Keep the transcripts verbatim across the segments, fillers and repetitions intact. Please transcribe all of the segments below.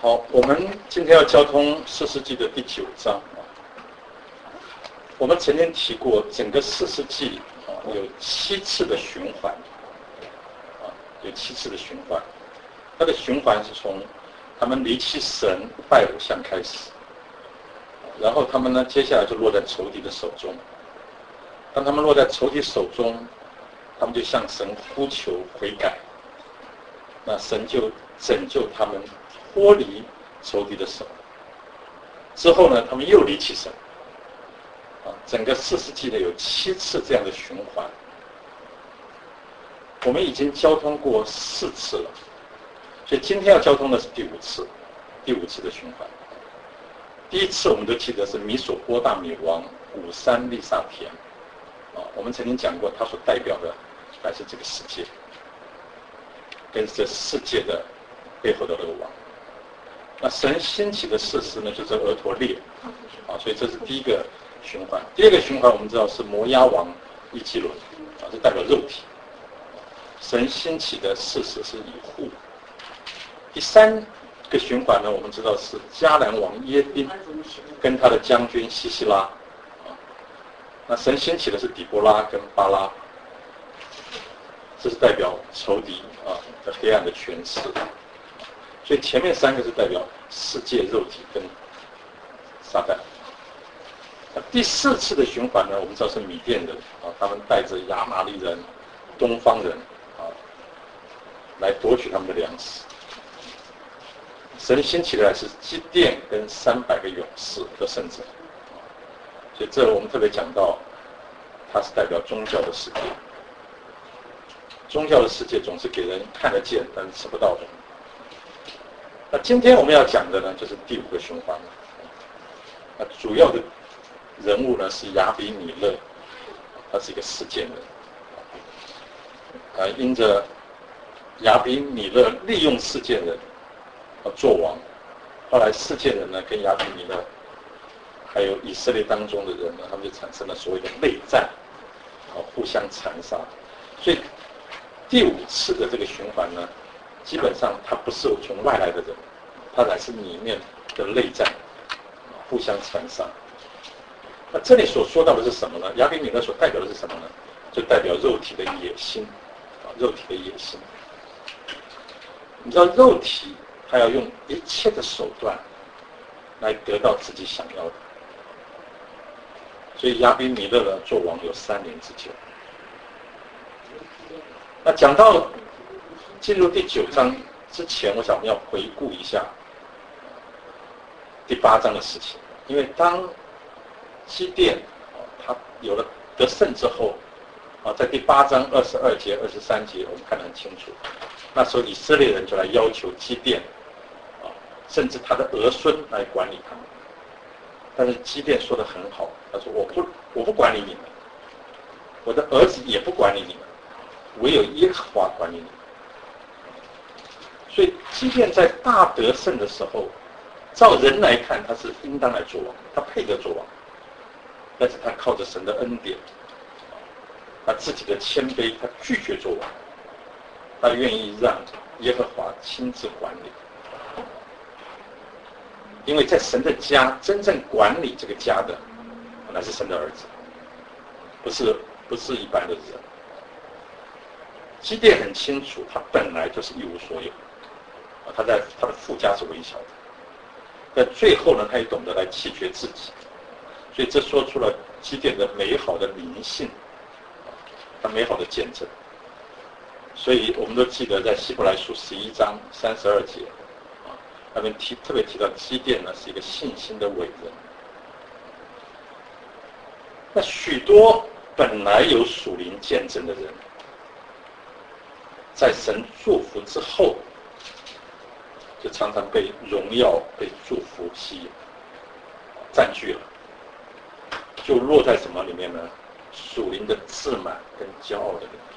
好，我们今天要交通四世纪的第九章啊。我们曾经提过，整个四世纪啊有七次的循环啊，有七次的循环。它的循环是从他们离弃神、拜偶像开始，然后他们呢，接下来就落在仇敌的手中。当他们落在仇敌手中，他们就向神呼求悔改，那神就拯救他们脱离仇敌的手。之后呢，他们又离弃神。啊，整个四世纪呢有七次这样的循环。我们已经交通过四次了，所以今天要交通的是第五次，第五次的循环。第一次我们都记得是米索波大米王古珊利萨田。啊，我们曾经讲过，它所代表的还是这个世界，跟这世界的背后的那个王。那神兴起的士师呢，就是俄陀列，啊，所以这是第一个循环。第二个循环我们知道是摩押王伊基伦，啊，这代表肉体。神兴起的士师是以户。第三个循环呢，我们知道是迦南王耶宾跟他的将军西西拉。那神兴起的是底波拉跟巴拉，这是代表仇敌啊的黑暗的权势。所以前面三个是代表世界、肉体跟撒旦。那第四次的循环呢，我们知道是米甸人啊，他们带着亚玛力人、东方人啊，来夺取他们的粮食。神兴起来是基甸跟三百个勇士的圣者。所以这我们特别讲到，它是代表宗教的世界。宗教的世界总是给人看得见，但是吃不到的。那今天我们要讲的呢，就是第五个循环。那主要的人物呢是亚比米勒，他是一个事件人。啊，因着亚比米勒利用事件人啊做王，后来事件人呢跟亚比米勒还有以色列当中的人呢，他们就产生了所谓的内战，啊，互相残杀。所以第五次的这个循环呢，基本上它不是从外来的人，它乃是里面的内战，互相残杀。那这里所说到的是什么呢？亚比米勒所代表的是什么呢？就代表肉体的野心，啊，肉体的野心。你知道肉体它要用一切的手段来得到自己想要的。所以亚比米勒呢做王有三年之久。那讲到进入第九章之前，我想我们要回顾一下第八章的事情，因为当基甸他有了得胜之后，啊，在第八章二十二节、二十三节我们看得很清楚，那时候以色列人就来要求基甸，啊，甚至他的儿孙来管理他们。但是基甸说得很好，他说我不我不管理你们，我的儿子也不管理你们，唯有耶和华管理你们。所以基甸在大得胜的时候，照人来看他是应当来做王，他配得做王，但是他靠着神的恩典，他自己的谦卑，他拒绝做王，他愿意让耶和华亲自管理。因为在神的家，真正管理这个家的乃是神的儿子，不是不是一般的人。基甸很清楚，他本来就是一无所有，他在他的父家是微小的，但最后呢，他也懂得来弃绝自己，所以这说出了基甸的美好的灵性，他美好的见证。所以我们都记得在希伯来书十一章三十二节。他们提特别提到基甸呢是一个信心的伟人。那许多本来有属灵见证的人，在神祝福之后，就常常被荣耀、被祝福吸引、占据了，就落在什么里面呢？属灵的自满跟骄傲的里面。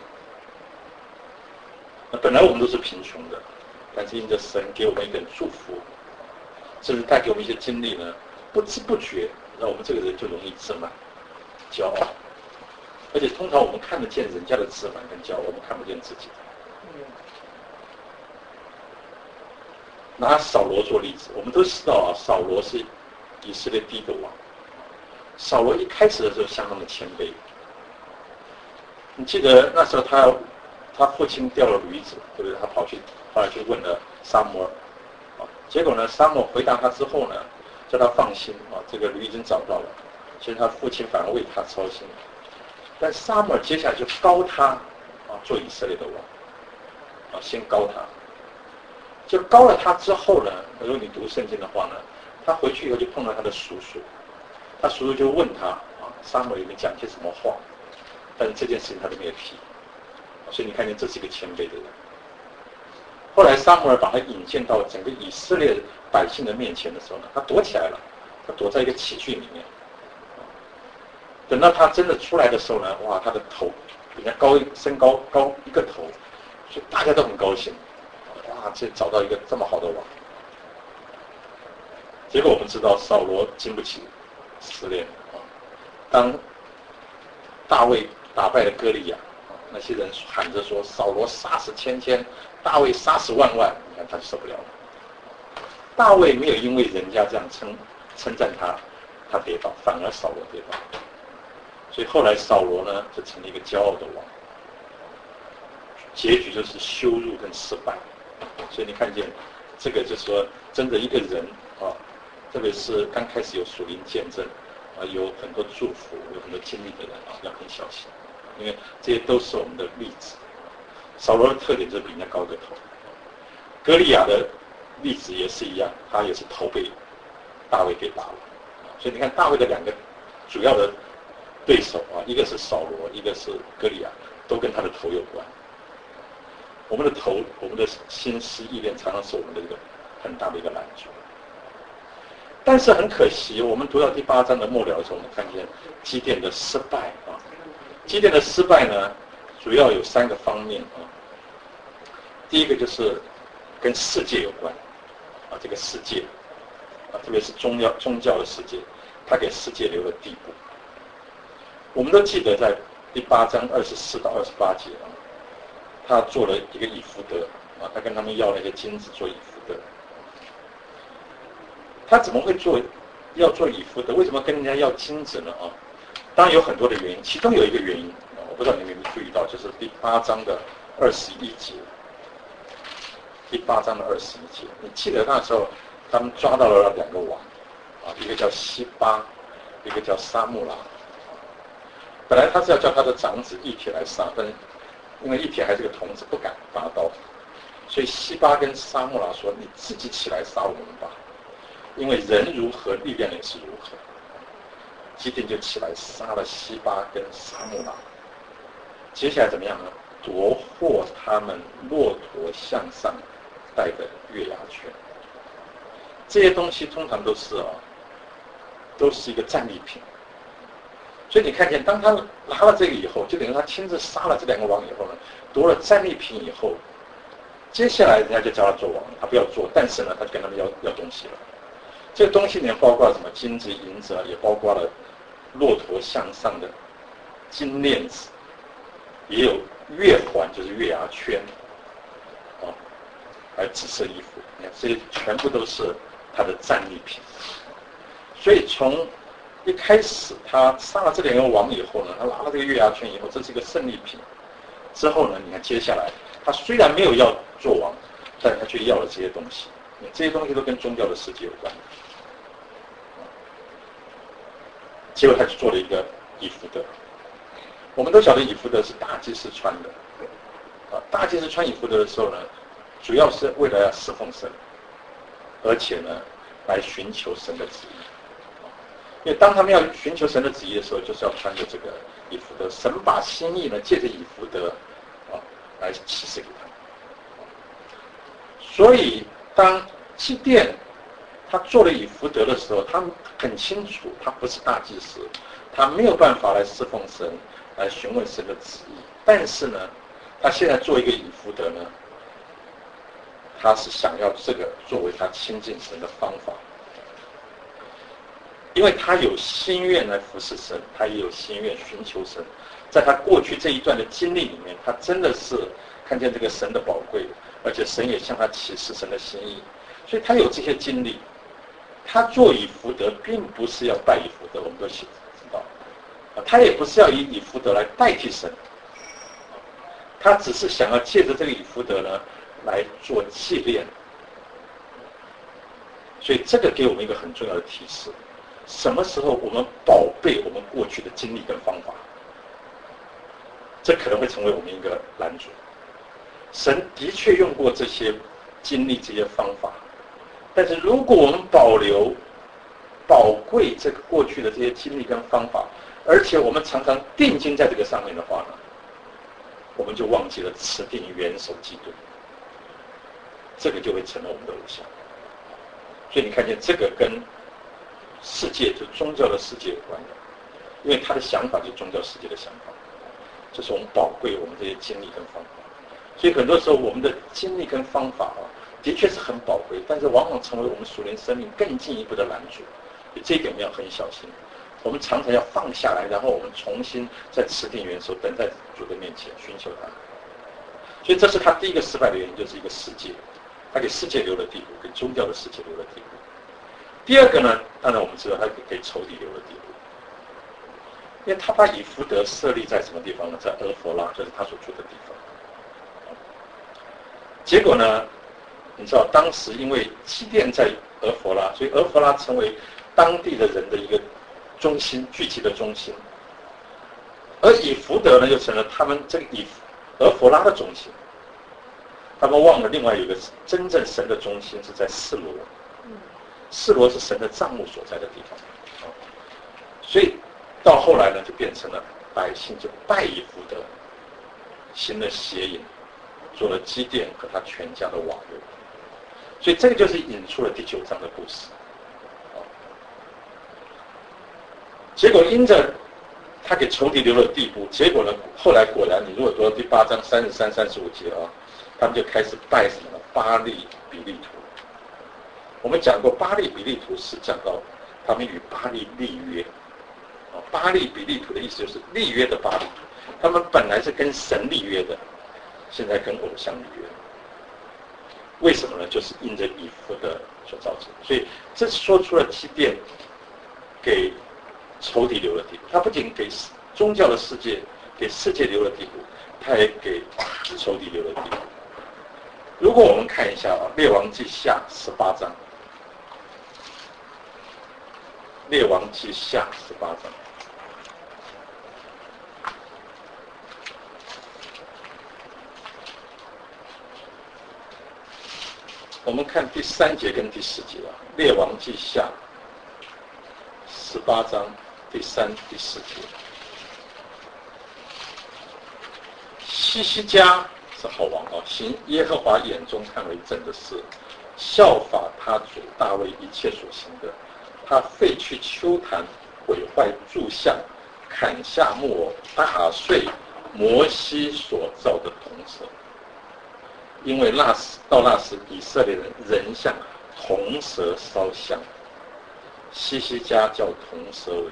那本来我们都是贫穷的。但是因着神给我们一点祝福，甚至带给我们一些经历呢，不知不觉让我们这个人就容易自满、骄傲，而且通常我们看得见人家的自满跟骄傲，我们看不见自己的。 拿扫罗做例子，我们都知道啊，扫罗是以色列第一个王。扫罗一开始的时候相当的谦卑。你记得那时候他他父亲掉了驴子，对不对？他跑去后来就问了撒母耳，啊，结果呢，撒母耳回答他之后呢，叫他放心啊，这个驴已经找到了。其实他父亲反而为他操心，但撒母耳接下来就膏他啊做以色列的王，啊，先膏他。就膏了他之后呢，如果你读圣经的话呢，他回去以后就碰到他的叔叔，他叔叔就问他啊，撒母耳有没有讲些什么话？但是这件事情他都没有提，所以你看见这是一个谦卑的人。后来撒母耳把他引荐到整个以色列百姓的面前的时候呢，他躲起来了，他躲在一个起居里面。等到他真的出来的时候呢，哇，他的头比人家高身高高一个头，所以大家都很高兴。哇，这找到一个这么好的王。结果我们知道扫罗经不起试炼啊，当大卫打败了歌利亚，那些人喊着说扫罗杀死千千，大卫杀死万万，你看他就受不了了。大卫没有因为人家这样称称赞他，他跌倒，反而扫罗跌倒。所以后来扫罗呢就成了一个骄傲的王，结局就是羞辱跟失败。所以你看见这个就是说，真的一个人啊，特别是刚开始有属灵见证啊，有很多祝福，有很多经历的人啊，要很小心，因为这些都是我们的例子。扫罗的特点就是比人家高个头，歌利亚的例子也是一样，他也是头被大卫给打了。所以你看大卫的两个主要的对手啊，一个是扫罗，一个是歌利亚，都跟他的头有关。我们的头，我们的心思意念，常常是我们的一个很大的一个拦阻。但是很可惜，我们读到第八章的末了的时候，我们看见基甸的失败啊。基甸的失败呢，主要有三个方面啊。第一个就是跟世界有关啊，这个世界啊，特别是宗教宗教的世界，他给世界留了地步。我们都记得在第八章二十四到二十八节啊，他做了一个以弗得啊，他跟他们要那些金子做以弗得。他怎么会做要做以弗得？为什么跟人家要金子呢？啊，当然有很多的原因，其中有一个原因啊，我不知道你们有没有注意到，就是第八章的二十一节。第八章的二十一节，你记得那时候他们抓到了两个王啊，一个叫西巴，一个叫沙木拉。本来他是要叫他的长子义铁来杀，但是因为义铁还是个童子，不敢拔刀，所以西巴跟沙木拉说：“你自己起来杀我们吧，因为人如何，力量也是如何。”基甸就起来杀了西巴跟沙木拉。接下来怎么样呢？夺获他们骆驼项上带的月牙圈。这些东西通常都是啊，都是一个战利品。所以你看见，当他拿了这个以后，就等于他亲自杀了这两个王以后呢，夺了战利品以后，接下来人家就叫他做王，他不要做，但是呢，他就跟他们要要东西了。这个东西里面包括什么金子、银子，也包括了骆驼项上的金链子，也有月环，就是月牙圈，啊，还有紫色衣服，你看这些全部都是他的战利品。所以从一开始他杀了这两个王以后呢，他拿了这个月牙圈以后，这是一个胜利品。之后呢，你看接下来他虽然没有要做王，但他却要了这些东西，这些东西都跟宗教的世界有关。结果他就做了一个以弗得。我们都晓得以弗得是大祭司穿的，啊，大祭司穿以弗得的时候呢，主要是为了要侍奉神，而且呢，来寻求神的旨意。因为当他们要寻求神的旨意的时候，就是要穿着这个以弗得。神把心意呢，借着以弗得啊，来启示给他们。所以，当基甸他做了以弗得的时候，他很清楚，他不是大祭司，他没有办法来侍奉神，来询问神的旨意。但是呢，他现在做一个以弗得呢，他是想要这个作为他亲近神的方法。因为他有心愿来服侍神，他也有心愿寻求神。在他过去这一段的经历里面，他真的是看见这个神的宝贵，而且神也向他启示神的心意。 所以他有这些经历。他做以福德，并不是要拜以福德，我们都知道，他也不是要以以福德来代替神，他只是想要借着这个以福德呢来做祭炼。所以这个给我们一个很重要的提示：什么时候我们宝贝我们过去的经历跟方法，这可能会成为我们一个拦阻。神的确用过这些经历、这些方法。但是如果我们保留、宝贵这个过去的这些经历跟方法，而且我们常常定睛在这个上面的话呢，我们就忘记了持定元首基督，这个就会成了我们的偶像。所以你看见这个跟世界，就宗教的世界有关的，因为他的想法就是宗教世界的想法，这是我们宝贵我们这些经历跟方法。所以很多时候我们的经历跟方法啊，的确是很宝贵，但是往往成为我们属灵生命更进一步的拦阻。这一点我们要很小心。我们常常要放下来，然后我们重新在持定元首，等在主的面前寻求他。所以这是他第一个失败的原因，就是一个世界，他给世界留了地步，给宗教的世界留了地步。第二个呢，当然我们知道他给仇敌留了地步，因为他把以弗得设立在什么地方呢？在俄弗拉，就是他所住的地方。结果呢，你知道当时因为基甸在俄弗拉，所以俄弗拉成为当地的人的一个中心，聚集的中心。而以弗得呢，就成了他们这个以俄弗拉的中心。他们忘了另外有一个真正神的中心是在示罗，示罗是神的帐幕所在的地方。所以到后来呢，就变成了百姓就拜以弗得，行了邪淫，做了基甸和他全家的瓦肉。所以这个就是引出了第九章的故事。结果因着他给仇敌留了地步，结果呢，后来果然，你如果读到第八章三十三、三十五节啊，他们就开始拜什么呢？巴利比利图。我们讲过，巴利比利图是讲到他们与巴利立约。啊，巴利比利图的意思就是立约的巴利图，他们本来是跟神立约的，现在跟偶像立约。为什么呢？就是因着以弗得所造成。所以这说出了基甸给仇敌留了地步，他不仅给宗教的世界、给世界留了地步，他也给仇敌留了地步。如果我们看一下啊，《列王记下》十八章，《列王记下》十八章，我们看第三节跟第四节啊，《列王记下》十八章。第三、第四节，西西家是好王啊，行耶和华眼中看为正的事，效法他主大卫一切所行的。他废去丘坛，毁坏柱像，砍下木偶，打碎摩西所造的铜蛇。因为那时到那时，以色列人仍向铜蛇烧香。西西家叫铜蛇为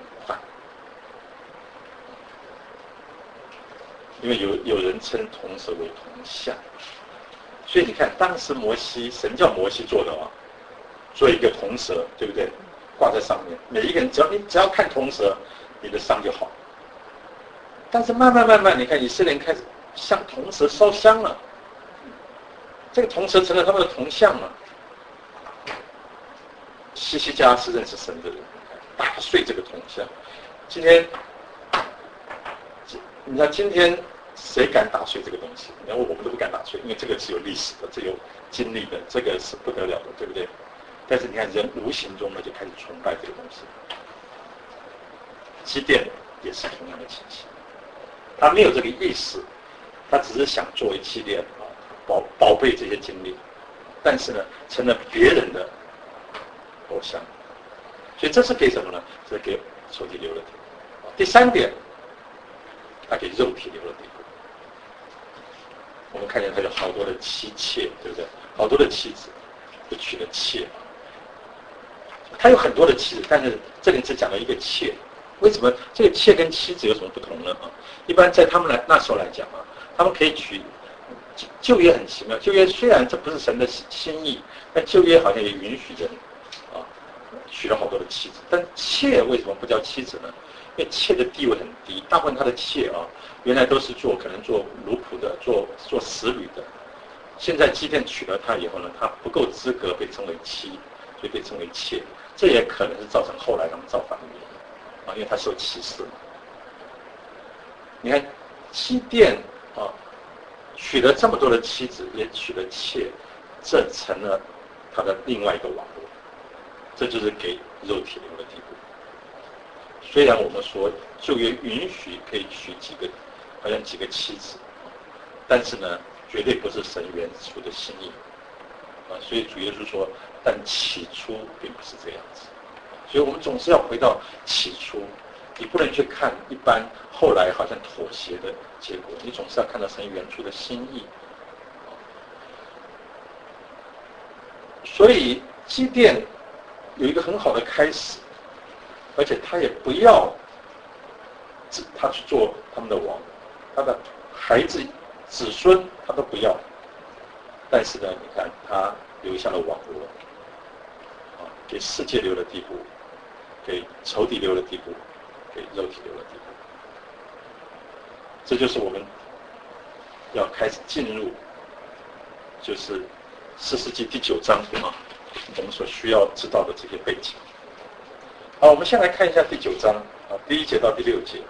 因为有有人称铜蛇为铜像，所以你看，当时摩西，神叫摩西做的啊，做一个铜蛇，对不对？挂在上面，每一个人只要你只要看铜蛇，你的伤就好。但是慢慢慢慢，你看以色列人开始向铜蛇烧香了，这个铜蛇成了他们的铜像了。西西家是认识神的人，打碎这个铜像。今天，你看今天。谁敢打碎这个东西？然后我们都不敢打碎，因为这个是有历史的，这有经历的，这个是不得了的，对不对？但是你看，人无形中呢就开始崇拜这个东西。基甸也是同样的情形，他没有这个意识，他只是想作为祭奠啊，宝宝贝这些经历，但是呢，成了别人的偶像。所以这是给什么呢？这是给仇敌留了地步。第三点，他给肉体留了地步。我们看见他有好多的妻妾，对不对？好多的妻子，就娶了妾。他有很多的妻子，但是这里只讲了一个妾。为什么这个妾跟妻子有什么不同呢？啊，一般在他们来那时候来讲啊，他们可以娶旧约很奇妙，旧约虽然这不是神的心意，但旧约好像也允许人啊娶了好多的妻子。但妾为什么不叫妻子呢？因为妾的地位很低，大部分他的妾啊，原来都是做可能做奴仆的，做做使女的。现在基甸娶了她以后呢，她不够资格被称为妻，所以被称为妾。这也可能是造成后来他们造反的原因啊，因为他受歧视嘛。你看基甸啊，娶了这么多的妻子，也娶了妾，这成了他的另外一个网络，这就是给肉体流的地步。虽然我们说旧约允许可以娶几个，好像几个妻子，但是呢，绝对不是神原初的心意啊。所以主耶稣说，但起初并不是这样子。所以我们总是要回到起初，你不能去看一般后来好像妥协的结果，你总是要看到神原初的心意。所以基甸有一个很好的开始，而且他也不要他去做他们的王，他的孩子子孙他都不要，但是呢，你看他留下了网络，啊，给世界留了地步，给仇敌留了地步，给肉体留了地步。这就是我们要开始进入，就是士师记第九章啊，我们所需要知道的这些背景。好，我们先来看一下第九章啊，第一节到第六节。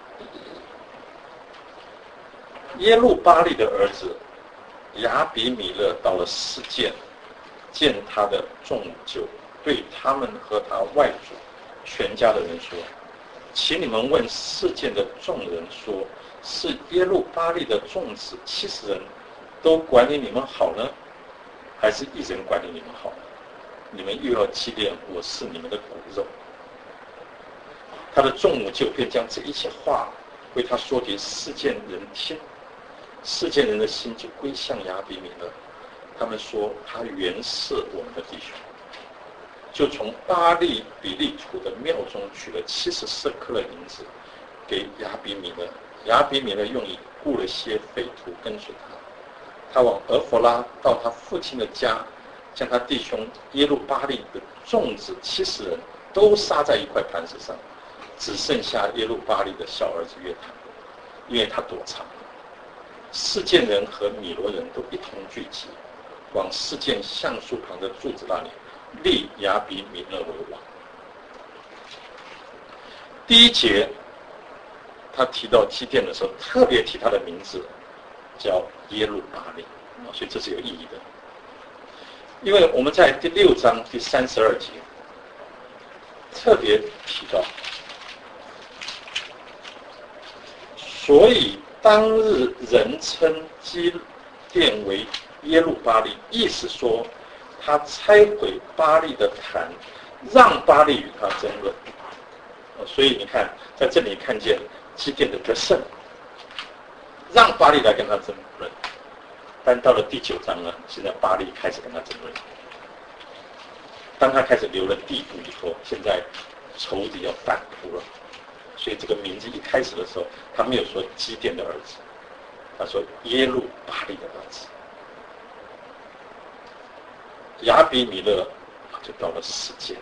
耶路巴利的儿子亚比米勒到了示剑，见他的众母舅，对他们和他外祖全家的人说：“请你们问示剑的众人说，是耶路巴利的众子七十人都管理你们好呢，还是一人管理你们好呢？你们又要纪念我是你们的骨肉。”他的众母舅便将这一切话为他说给示剑人听，示剑人的心就归向亚比米勒。他们说他原是我们的弟兄，就从巴利比利土的庙中取了七十四克的银子给亚比米勒。亚比米勒用以雇了些匪徒跟随他，他往俄弗拉到他父亲的家，将他弟兄耶路巴利的众子七十人都杀在一块磐石上，只剩下耶路巴利的小儿子约坦，因为他躲藏。示剑人和米罗人都一同聚集，往示剑橡树旁的柱子那里立亚比米勒为王。第一节他提到基甸的时候，特别提他的名字叫耶路巴利，所以这是有意义的。因为我们在第六章第三十二节特别提到，所以当日人称基甸为耶路巴利，意思说他拆毁巴利的坛，让巴利与他争论。所以你看，在这里看见基甸的得胜，让巴利来跟他争论。但到了第九章呢，现在巴利开始跟他争论。当他开始留了地步以后，现在仇敌要反扑了。所以这个名字一开始的时候，他没有说基甸的儿子，他说耶路巴利的儿子。亚比米勒就到了示剑。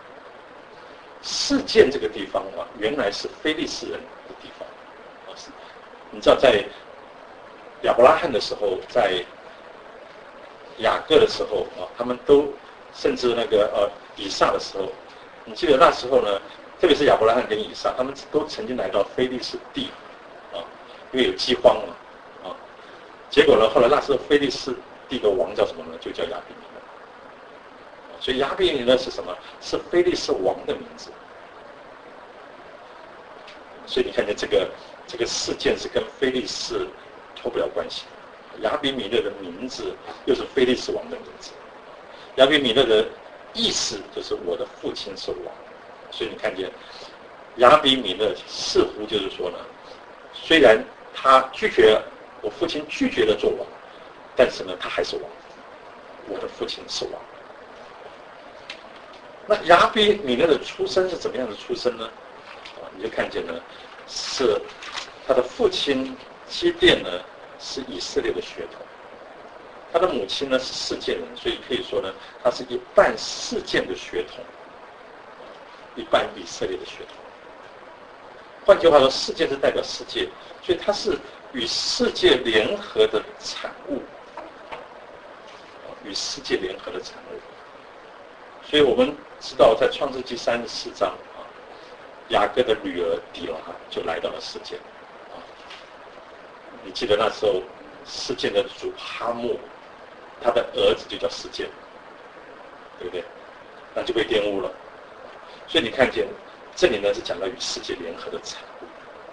示剑这个地方啊，原来是非利士人的地方。你知道，在亚伯拉罕的时候，在雅各的时候啊，他们都甚至那个呃以撒的时候，你记得那时候呢，特别是亚伯拉罕跟以撒，他们都曾经来到非利士地啊，因为有饥荒嘛啊，结果呢，后来那时候非利士地的王叫什么呢？就叫亚比米勒。所以亚比米勒是什么？是非利士王的名字。所以你看见这个这个事件是跟非利士脱不了关系。亚比米勒的名字又是非利士王的名字。亚比米勒的意思就是我的父亲是王。所以你看见亚比米勒似乎就是说呢，虽然他拒绝我父亲拒绝了做王，但是呢他还是王，我的父亲是王。那亚比米勒的出身是怎么样的出身呢？啊，你就看见呢，是他的父亲基甸呢是以色列的血统， 他的母亲呢是世件人，所以可以说呢，他是一半世件的血统，一半以色列的血统。换句话说，世界是代表世界，所以它是与世界联合的产物，与世界联合的产物。所以我们知道，在创世纪三十四章啊，雅各的女儿底拉就来到了世界啊。你记得那时候世界的主哈木，他的儿子就叫世界，对不对？那就被玷污了。所以你看见这里呢是讲到与世界联合的产物，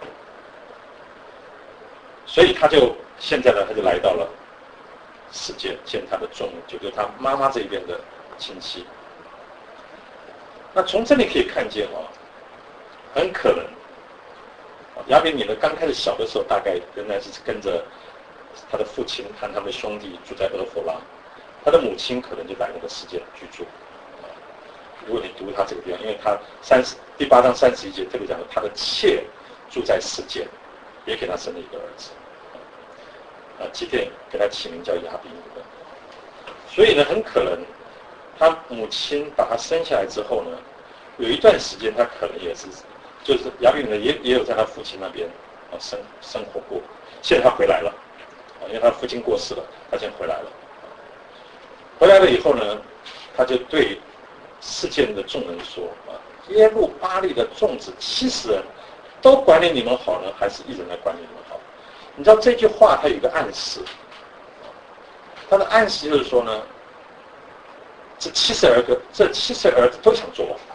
所以他就现在呢他就来到了世界见他的众母，就是他妈妈这边的亲戚。那从这里可以看见哦，很可能亚比米呢刚开始小的时候，大概仍然是跟着他的父亲和他们的兄弟住在俄弗拉，他的母亲可能就来那个世界居住。如果你读他这个地方，因为他三十第八章三十一节特别讲了，他的妾住在世界，也给他生了一个儿子，啊，基甸给他起名叫亚比米勒。所以呢，很可能他母亲把他生下来之后呢，有一段时间他可能也是，就是亚比米勒也也有在他父亲那边啊生生活过。现在他回来了，啊，因为他父亲过世了，他先回来了。回来了以后呢，他就对世界的众人说啊，耶路巴力的众子七十人，都管理你们好呢，还是一人来管理你们好？你知道这句话它有一个暗示，它的暗示就是说呢，这七十儿子，这七十儿子都想做王，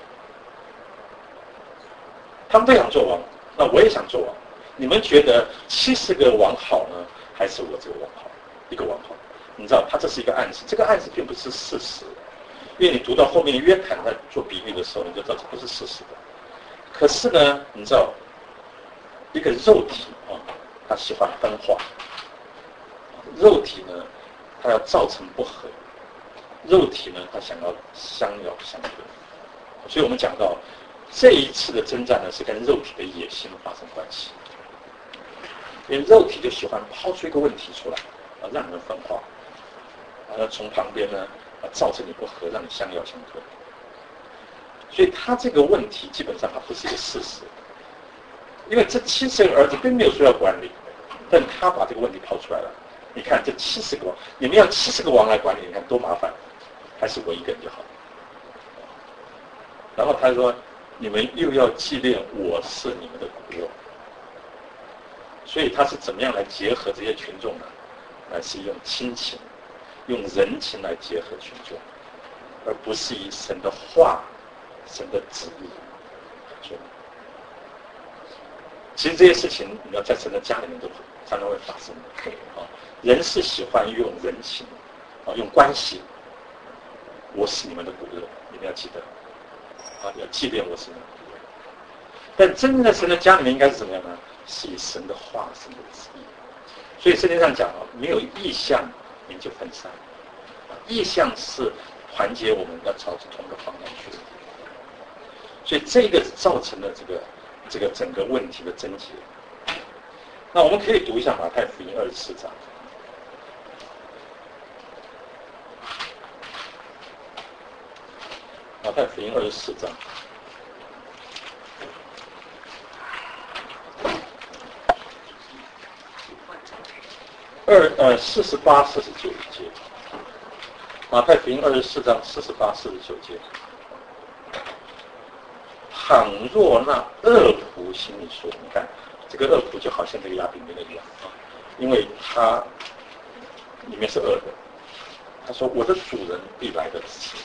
他们都想做王，那我也想做王。你们觉得七十个王好呢，还是我这个王好？一个王好？你知道，它这是一个暗示，这个暗示并不是事实。因为你读到后面约坦在做比喻的时候，你就知道这不是事实的。可是呢，你知道，一个肉体啊，它喜欢分化；肉体呢，它要造成不和；肉体呢，它想要相咬相得。所以我们讲到这一次的征战呢，是跟肉体的野心发生关系。因为肉体就喜欢抛出一个问题出来，啊，让人分化，然后从旁边呢。造成你不和，让你相咬相得。所以他这个问题基本上它不是一个事实，因为这七十个儿子并没有说要管理，但他把这个问题抛出来了。你看这七十个王，你们要七十个王来管理，你看多麻烦，还是我一个人就好。然后他说，你们又要纪念我是你们的骨肉，所以他是怎么样来结合这些群众呢？乃是用亲情。用人情来结合群众，而不是以神的话、神的旨意来做。其实这些事情，你要在神的家里面都常常会发生的啊。人是喜欢用人情啊，用关系。我是你们的骨肉，你们要记得啊，要纪念我是你们的骨肉。但真正的神的家里面应该是怎么样呢？是以神的话、神的旨意。所以圣经上讲啊，没有意向。您就分散，意向是团结我们要朝着同一个方向去的，所以这个造成了这个这个整个问题的症结。那我们可以读一下马太福音二十四章，马太福音二十四章。二呃四十八、四十九节，马太福音二十四章四十八、四十九节。倘若那恶仆心里说，你看这个恶仆就好像这个亚比米勒一样啊，因为他里面是恶的。他说：“我的主人必来得迟。”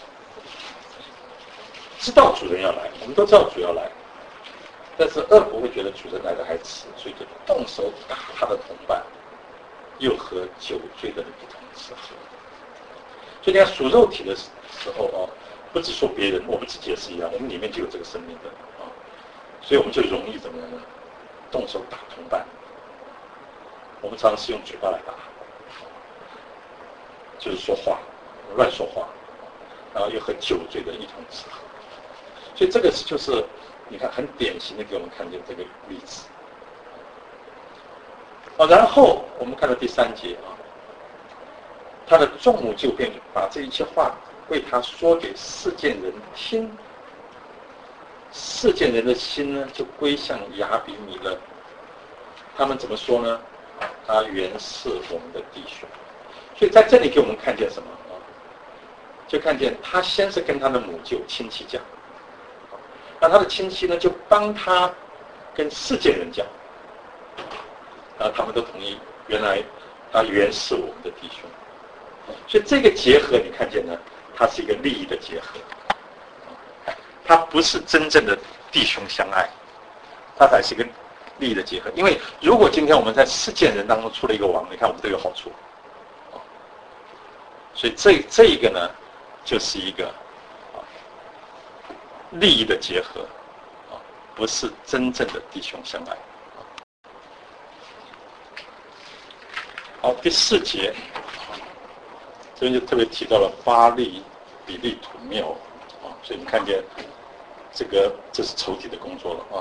知道主人要来，我们都知道主要来，但是恶仆会觉得主人来的还迟，所以就动手打他的同伴。又和酒醉的人一同吃喝，所以你看属肉体的时候哦，不只说别人，我们自己也是一样，我们里面就有这个生命的啊，所以我们就容易怎么样呢？动手打同伴。我们常常是用嘴巴来打，就是说话，乱说话，然后又和酒醉的人一同吃喝，所以这个就是你看很典型的给我们看见这个例子。啊，然后我们看到第三节啊， 他的众母就便把这一切话为他说给世间人听，世间人的心呢就归向亚比米勒。他们怎么说呢？他原是我们的弟兄。所以在这里给我们看见什么啊？就看见他先是跟他的母舅亲戚讲，那他的亲戚呢就帮他跟世间人讲，然后他们都同意，原来他原是我们的弟兄。所以这个结合你看见呢，它是一个利益的结合，它不是真正的弟兄相爱，它才是一个利益的结合。因为如果今天我们在世间人当中出了一个王，你看我们都有好处，所以这这一个呢，就是一个利益的结合，不是真正的弟兄相爱。好，第四节，这边就特别提到了巴利、比利土庙啊，所以你看见这个这是仇敌的工作了啊。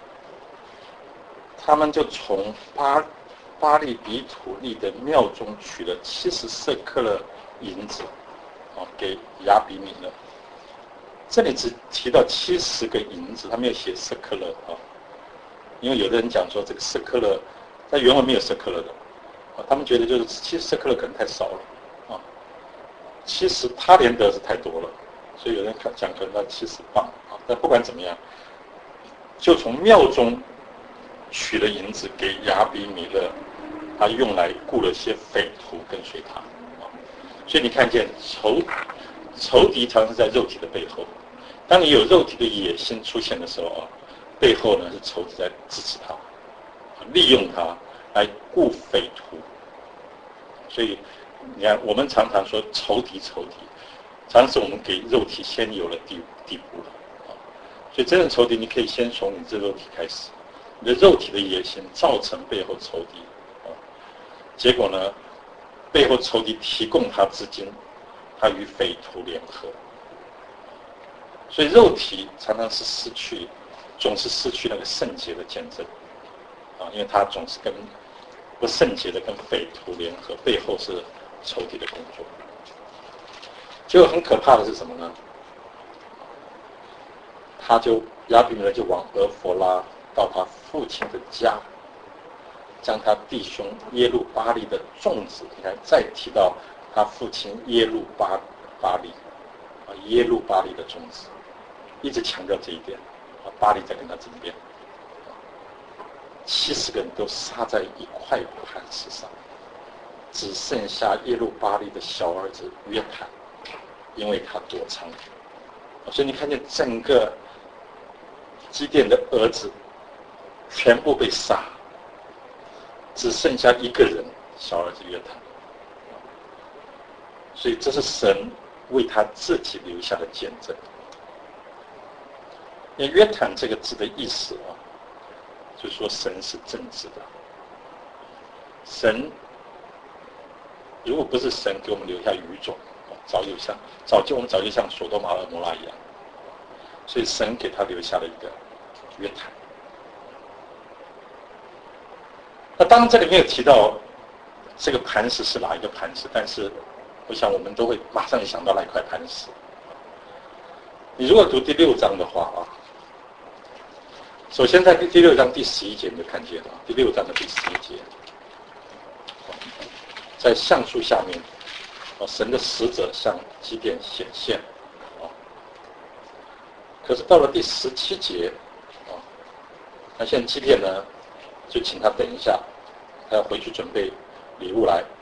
他们就从巴巴利比土利的庙中取了七十舍客勒银子啊，给亚比米勒。这里只提到七十个银子，他没有写舍客勒啊，因为有的人讲说这个舍客勒，在原文没有舍客勒的啊，他们觉得就是七十舍客勒可能太少了啊，七十他连得是太多了，所以有人讲可能到七十磅啊。但不管怎么样，就从庙中取了银子给亚比米勒，他用来雇了些匪徒跟随他啊。所以你看见仇仇敌常常在肉体的背后。当你有肉体的野心出现的时候啊，背后呢是仇敌在支持他，利用他来雇匪徒。所以你看，我们常常说仇敌仇敌，常常是我们给肉体先有了地地步了啊。所以真正仇敌，你可以先从你这肉体开始，你的肉体的野心造成背后仇敌啊。结果呢，背后仇敌提供他资金，他与匪徒联合。所以肉体常常是失去，总是失去那个圣洁的见证啊，因为他总是跟不圣洁的跟匪徒联合，背后是仇敌的工作。结果很可怕的是什么呢？他就亚比米勒就往俄弗拉到他父亲的家，将他弟兄耶路巴利的众子，你看再提到他父亲耶路巴巴利啊，耶路巴利的众子。一直强调这一点，啊，巴黎在跟他争辩，七十个人都杀在一块磐石上，只剩下耶路巴利的小儿子约坦，因为他躲藏。所以你看见整个基甸的儿子全部被杀，只剩下一个人，小儿子约坦。所以这是神为他自己留下的见证。因为约坦这个字的意思啊，就是说神是正直的。神如果不是神给我们留下余种，早有像早就我们早就像所多玛和摩拉一样，所以神给他留下了一个约坦。那当然这里没有提到这个磐石是哪一个磐石，但是我想我们都会马上想到那块磐石。你如果读第六章的话啊，首先在第六章第十一节你就看见了，第六章的第十一节，在橡树下面，神的使者向基甸显现，可是到了第十七节，那现在基甸呢，就请他等一下，他要回去准备礼物来。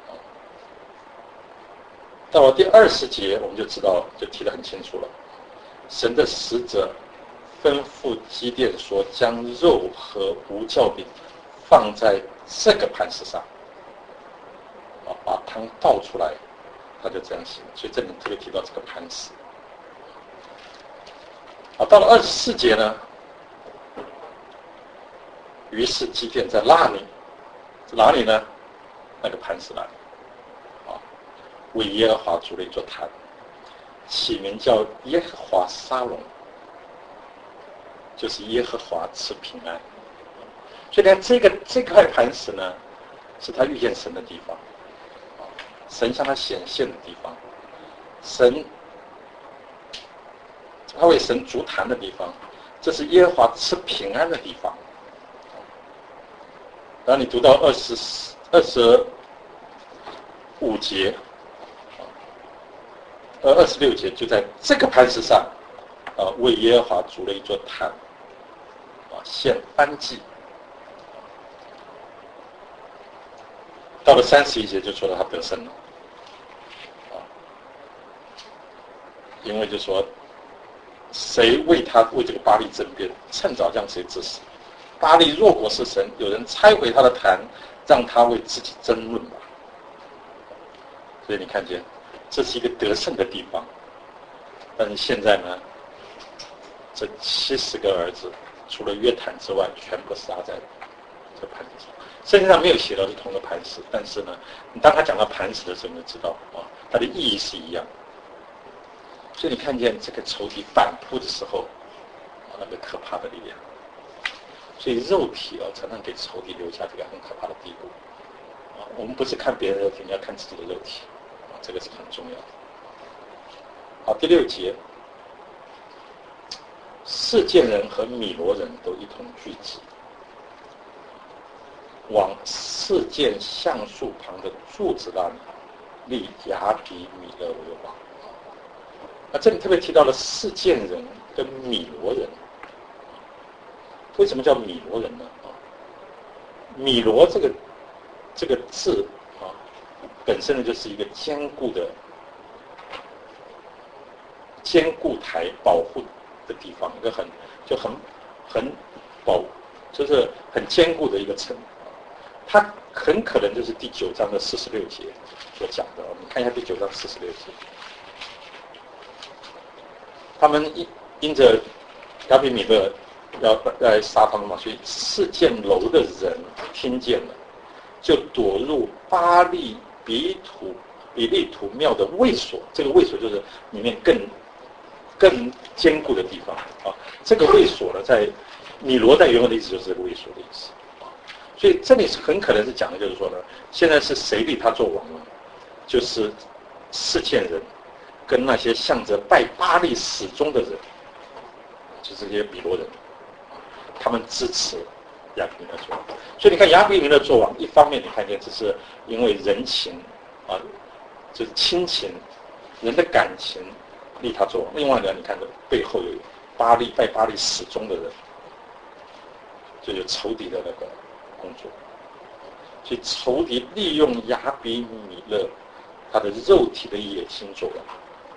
到了第二十节，我们就知道，就提得很清楚了，神的使者吩咐基甸说，将肉和无酵饼放在这个磐石上，啊，把汤倒出来，他就这样行。所以这里特别提到这个磐石。啊，到了二十四节呢，于是基甸在那里，哪里呢？那个磐石那里，啊，为耶和华筑了一座坛，起名叫耶和华沙龙。就是耶和华赐平安，所以呢，这个这块磐石呢，是他遇见神的地方。 神向他显现的地方，神他为神足坛的地方，这是耶和华赐平安的地方。然后你读到二十二十五节，呃二十六节，就在这个磐石上，呃为耶和华筑了一座坛，啊献燔祭。到了三十一节就说了他得胜了，啊，因为就说谁为他为这个巴力争辩，趁早将谁致死。巴力若果是神，有人拆毁他的坛，让他为自己争论吧。所以你看见，这是一个得胜的地方。但是现在呢，这七十个儿子，除了约坦之外，全部杀在这磐石上。圣经上没有写到是同一个磐石，但是呢，当他讲到磐石的时候，你就知道啊，它的意义是一样。所以你看见这个仇敌反扑的时候，啊，那个可怕的力量。所以肉体啊，常常给仇敌留下这个很可怕的地步。啊，我们不是看别人的肉体，你要看自己的肉体，啊，这个是很重要的。好，第六节，示剑人和米罗人都一同聚集，往示剑橡树旁的柱子那里立亚比米勒为王。啊，这里特别提到了示剑人跟米罗人。为什么叫米罗人呢？啊，米罗这个这个字啊，本身呢就是一个坚固的坚固台保护的地方，一个很就很很保，就是很坚固的一个城。它很可能就是第九章的四十六节所讲的。我们看一下第九章四十六节，他们因因着亚比米勒要来杀他们嘛，所以示剑楼的人听见了，就躲入巴利比土比利土庙的卫所。这个卫所就是里面更更坚固的地方啊。这个卫所呢，在米罗在原文的意思就是这个卫所的意思啊。所以这里是很可能是讲的就是说呢，现在是谁立他做王呢？就是示剑人跟那些向着拜巴利始终的人，就是这些米罗人。他们支持亚比米勒做王，所以你看亚比米勒做王，一方面你看见这是因为人情啊，就是亲情、人的感情立他做王；另外呢，你看这背后有巴利拜巴利始终的人，就有仇敌的那个工作，所以仇敌利用亚比米勒他的肉体的野心做王，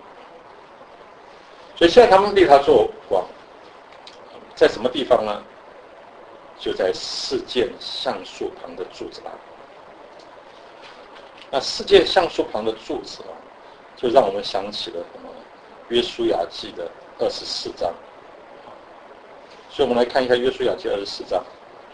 所以现在他们立他做王，在什么地方呢？就在示剑橡树旁的柱子那里。那示剑橡树旁的柱子啊，就让我们想起了什么？约书亚记的二十四章。所以我们来看一下约书亚记二十四章。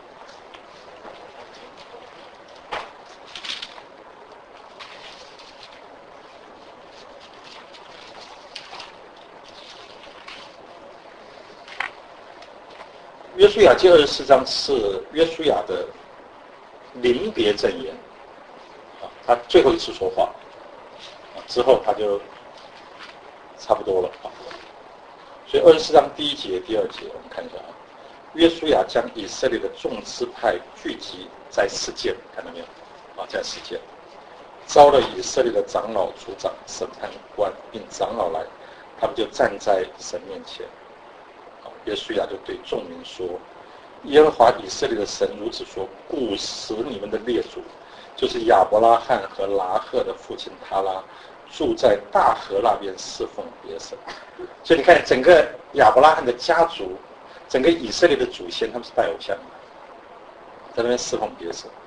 约书亚记二十四章是约书亚的临别赠言，啊，他最后一次说话，啊，之后他就差不多了啊。所以二十四章第一节、第二节，我们看一下啊。约书亚将以色列的众支派聚集在示剑，看到没有？啊，在示剑，招了以色列的长老、族长、审判官，并长老来，他们就站在神面前。约书亚就对众民说：“耶和华以色列的神如此说：古时你们的列祖，就是亚伯拉罕和拿赫的父亲他拉，住在大河那边侍奉别神。”所以你看，整个亚伯拉罕的家族，整个以色列的祖先，他们是拜偶像的，在那边侍奉别神。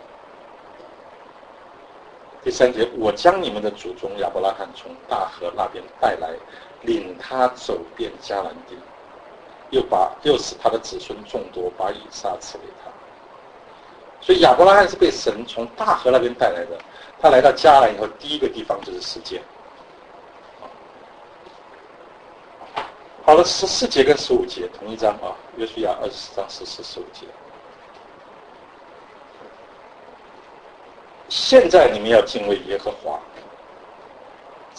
第三节，我将你们的祖宗亚伯拉罕从大河那边带来，领他走遍迦南地。又把又使他的子孙众多，把以撒赐给他。所以亚伯拉罕是被神从大河那边带来的。他来到迦南以后，第一个地方就是示剑。好了，十四节跟十五节同一章啊，约书亚二十四章十四、十五节。现在你们要敬畏耶和华，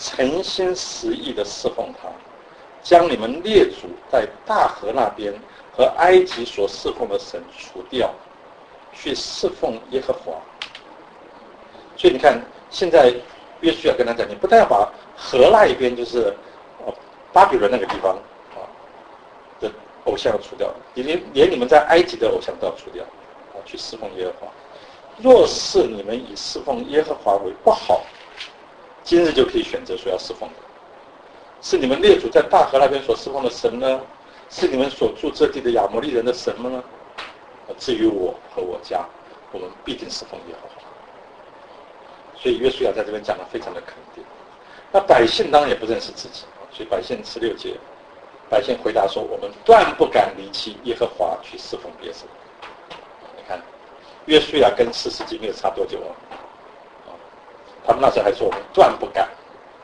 诚心实意的侍奉他，将你们列祖在大河那边和埃及所侍奉的神除掉，去侍奉耶和华。所以你看，现在约书亚跟他讲，你不但要把河那一边，就是巴比伦那个地方啊的偶像要除掉，连连你们在埃及的偶像都要除掉啊，去侍奉耶和华。若是你们以侍奉耶和华为不好，今日就可以选择说要侍奉的，是你们列祖在大河那边所侍奉的神呢，是你们所住这地的亚摩利人的神呢？至于我和我家，我们必定侍奉耶和华。所以约书亚在这边讲得非常的肯定。那百姓当然也不认识自己，所以百姓十六节，百姓回答说：我们断不敢离弃耶和华去侍奉别神。你看，约书亚跟四世纪没有差多久啊，他们那时候还说我们断不敢，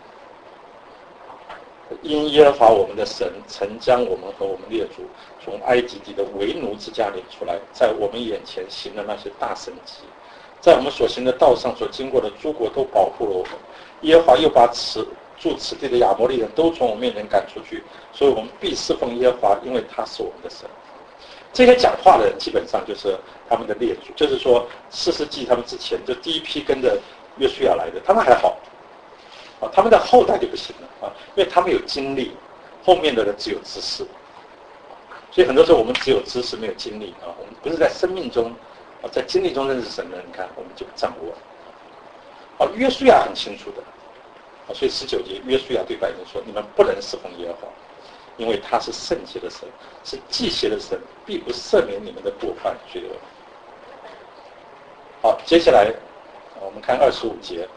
因耶和华我们的神曾将我们和我们列祖从埃及地的为奴之家领出来，在我们眼前行的那些大神迹，在我们所行的道上所经过的诸国都保护了我们。耶和华又把此住此地的亚摩利人都从我们面前赶出去，所以我们必侍奉耶和华，因为他是我们的神。这些讲话的人基本上就是他们的列祖，就是说四世纪他们之前就第一批跟着约书亚来的，他们还好啊，他们的后代就不行了啊，因为他们有经历，后面的人只有知识。所以很多时候我们只有知识没有经历啊，我们不是在生命中啊，在经历中认识神的，你看我们就掌握了。啊，约书亚很清楚的啊，所以十九节约书亚对百姓说：你们不能侍奉耶和华，因为他是圣洁的神，是忌邪的神，必不赦免你们的过犯罪恶。好，接下来我们看二十五节。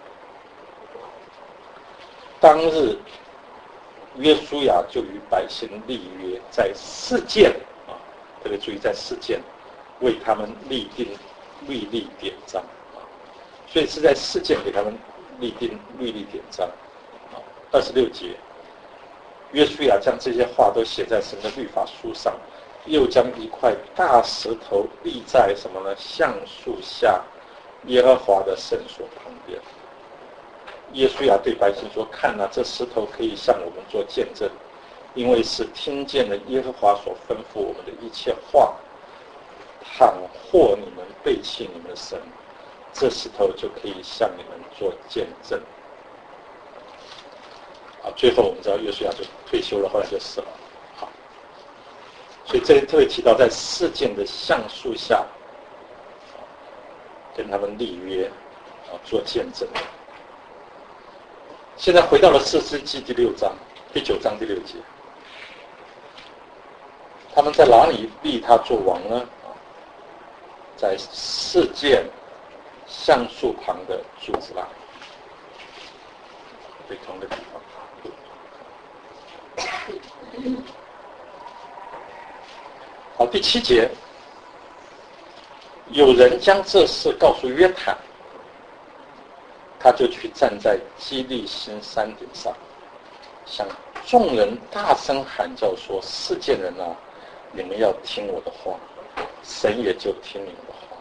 当日约书亚就与百姓立约，在示剑啊，特别注意在示剑，为他们立定律例典章啊，所以是在示剑给他们立定律例典章啊。二十六节，约书亚将这些话都写在神的律法书上，又将一块大石头立在什么呢？橡树下耶和华的圣所旁边。约书亚对百姓说：看啊，这石头可以向我们做见证，因为是听见了耶和华所吩咐我们的一切话。倘或你们背弃你们的神，这石头就可以向你们做见证。啊，最后我们知道约书亚就退休了，后来就死了。好，所以这里特别提到在示剑的橡树下，跟他们立约，啊，做见证。现在回到了士师记第六章、第九章第六节，他们在哪里立他做王呢？在示剑橡树旁的柱子那里，对，同的地方。好，第七节，有人将这事告诉约坦，他就去站在基利心山顶上，向众人大声喊叫说：示剑人啊，你们要听我的话，神也就听你们的话。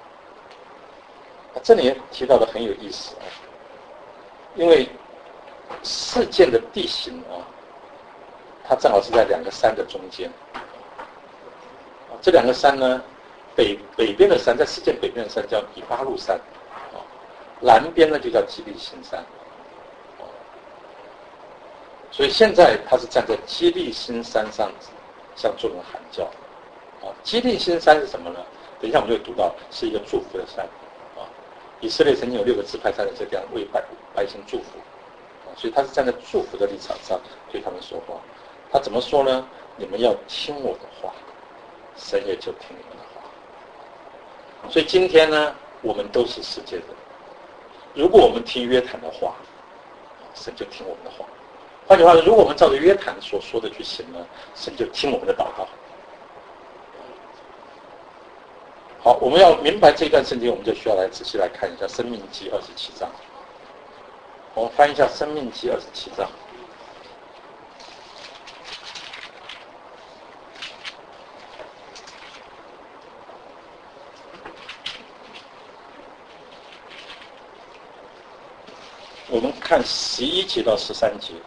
这里提到的很有意思啊，因为示剑的地形啊，它正好是在两个山的中间。这两个山呢，北北边的山，在示剑北边的山叫以巴路山，南边呢就叫基利心山。所以现在他是站在基利心山上向众人喊叫。啊，基利心山是什么呢？等一下我们就会读到，是一个祝福的山。啊，以色列曾经有六个支派站在这边为百百姓祝福。啊，所以他是站在祝福的立场上对他们说话。他怎么说呢？你们要听我的话，神也就听你们的话。所以今天呢，我们都是世界人。如果我们听约坦的话，神就听我们的话。换句话说，如果我们照着约坦所说的去行呢，神就听我们的祷告。好，我们要明白这一段圣经，我们就需要来仔细来看一下《申命记》二十七章。我们翻一下《申命记》二十七章。我们看十一节到十三节，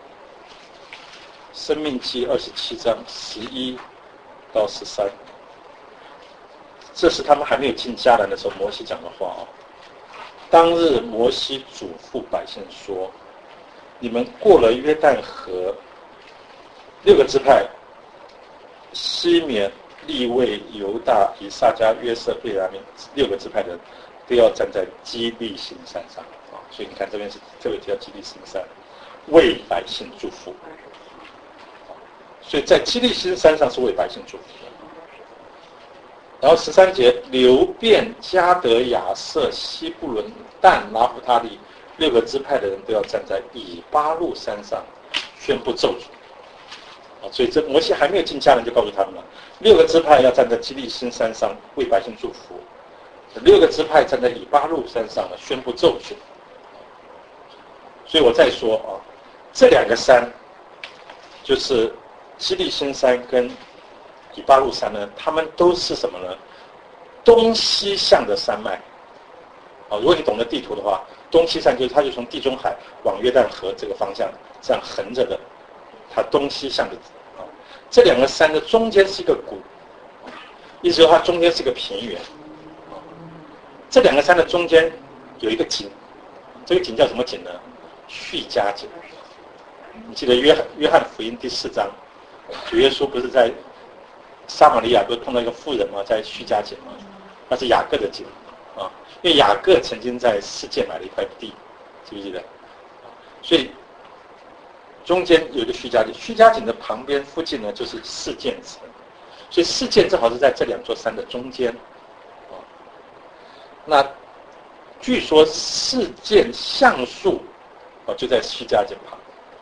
生命记二十七章十一到十三，这是他们还没有进迦南的时候，摩西讲的话啊。当日摩西嘱咐百姓说：你们过了约旦河，六个支派，西缅、利未、犹大、以萨迦、约瑟、便雅悯，六个支派的人都要站在基利心山上啊。所以你看这边是特别提到基利心山，为百姓祝福。所以在基利心山上是为百姓祝福。然后十三节，流便、迦得、亚瑟、西布伦、但、拿弗他利六个支派的人都要站在以巴路山上宣布咒诅。啊，所以这摩西还没有进迦南就告诉他们了，六个支派要站在基利心山上为百姓祝福，六个支派站在以巴路山上呢宣布咒诅。所以我再说啊，这两个山就是基利心山跟以巴路山呢，他们都是什么呢？东西向的山脉。啊，如果你懂得地图的话，东西向就是它就从地中海往约旦河这个方向这样横着的，它东西向的啊。这两个山的中间是一个谷，意思说它中间是一个平原。啊，这两个山的中间有一个井，这个井叫什么井呢？叙加井。你记得约翰约翰福音第四章，主耶稣不是在撒玛利亚不是碰到一个妇人吗？在叙加井吗？那是雅各的井啊，因为雅各曾经在世界买了一块地，记不记得？所以中间有一个叙加井，叙加井的旁边附近呢就是示剑城，所以示剑正好是在这两座山的中间啊。那据说示剑橡树啊就在叙加井旁。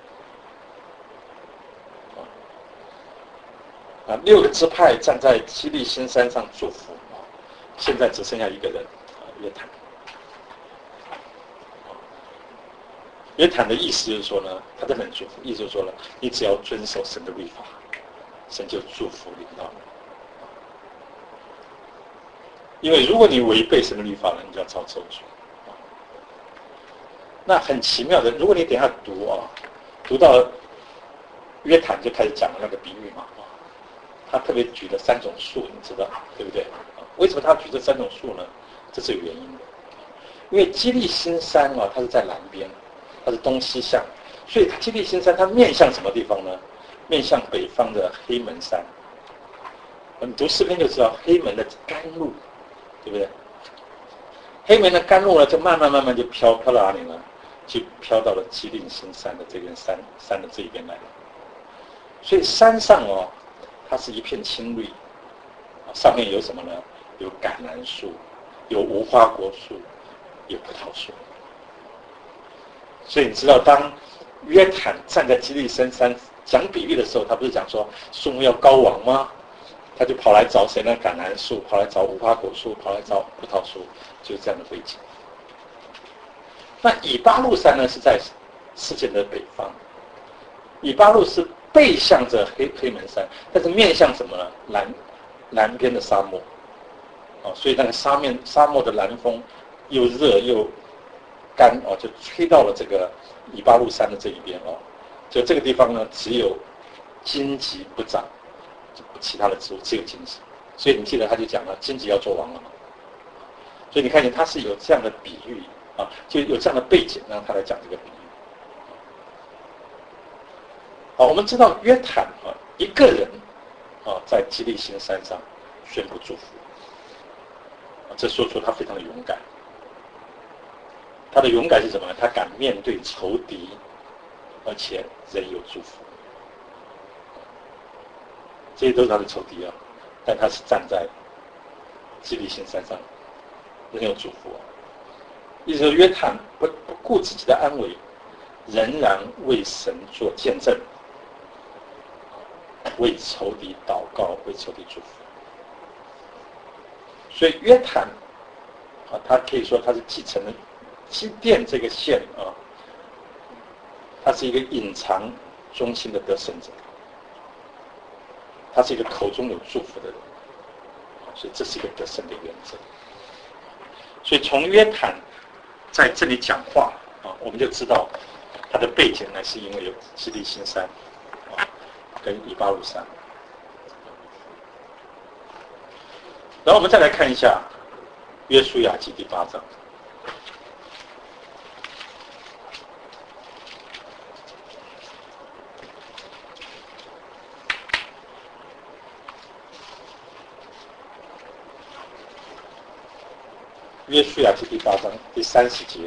啊，六个支派站在基利心山上祝福啊，现在只剩下一个人啊，约坦。约坦的意思就是说呢，他在很祝福，意思就是说呢，你只要遵守神的律法，神就祝福领到你。因为如果你违背神的律法了，你就要遭咒诅。那很奇妙的，如果你等一下读啊，读到约坦就开始讲那个比喻嘛。他特别举了三种树，你知道对不对？为什么他举这三种树呢？这是有原因的。因为基利心山啊，它是在南边，它是东西向，所以基利心山它面向什么地方呢？面向北方的黑门山。你读诗篇就知道黑门的甘露，对不对？黑门的甘露呢，就慢慢慢慢就飘飘到哪里呢？就飘到了基利心山的这边山山的这一边来了。所以山上哦。它是一片青绿，上面有什么呢？有橄榄树，有无花果树，有葡萄树。所以你知道，当约坦站在基利心山讲比喻的时候，他不是讲说树木要高昂吗？他就跑来找谁呢？橄榄树，跑来找无花果树，跑来找葡萄树，就是这样的背景。那以巴路山呢，是在世界的北方。以巴路是背向着黑黑门山，但是面向什么呢？南南边的沙漠，哦，所以那个沙面沙漠的南风又热又干哦，就吹到了这个以巴路山的这一边哦。就这个地方呢，只有荆棘不长，其他的植物只有荆棘，所以你记得他就讲了，荆棘要做王了嘛。所以你看见他是有这样的比喻啊，就有这样的背景让他来讲这个比喻。好，我们知道约坦啊，一个人啊，在基利心山上宣布祝福，啊，这说出他非常的勇敢。他的勇敢是什么？他敢面对仇敌，而且仍有祝福。这些都是他的仇敌啊，但他是站在基利心山上，仍有祝福啊。意思说，约坦不不顾自己的安危，仍然为神做见证。为仇敌祷告，为仇敌祝福。所以约坦啊，他可以说他是继承了基甸这个县啊，他是一个隐藏忠心的得胜者，他是一个口中有祝福的人，所以这是一个得胜的原则。所以从约坦在这里讲话啊，我们就知道它的背景呢，是因为有基利心山啊跟以巴路山。然后我们再来看一下约书亚记第八章。约书亚记第八章第三十节。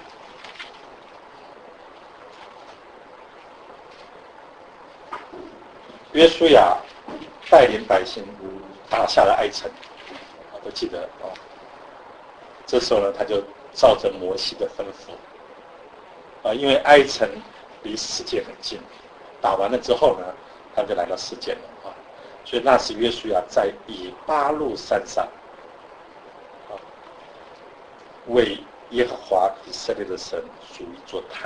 约书亚带领百姓打下了埃城，我记得啊。这时候呢，他就照着摩西的吩咐啊，因为埃城离示剑很近，打完了之后呢，他就来到示剑了啊。所以那时约书亚在以巴路山上啊，为耶和华以色列的神筑一座坛。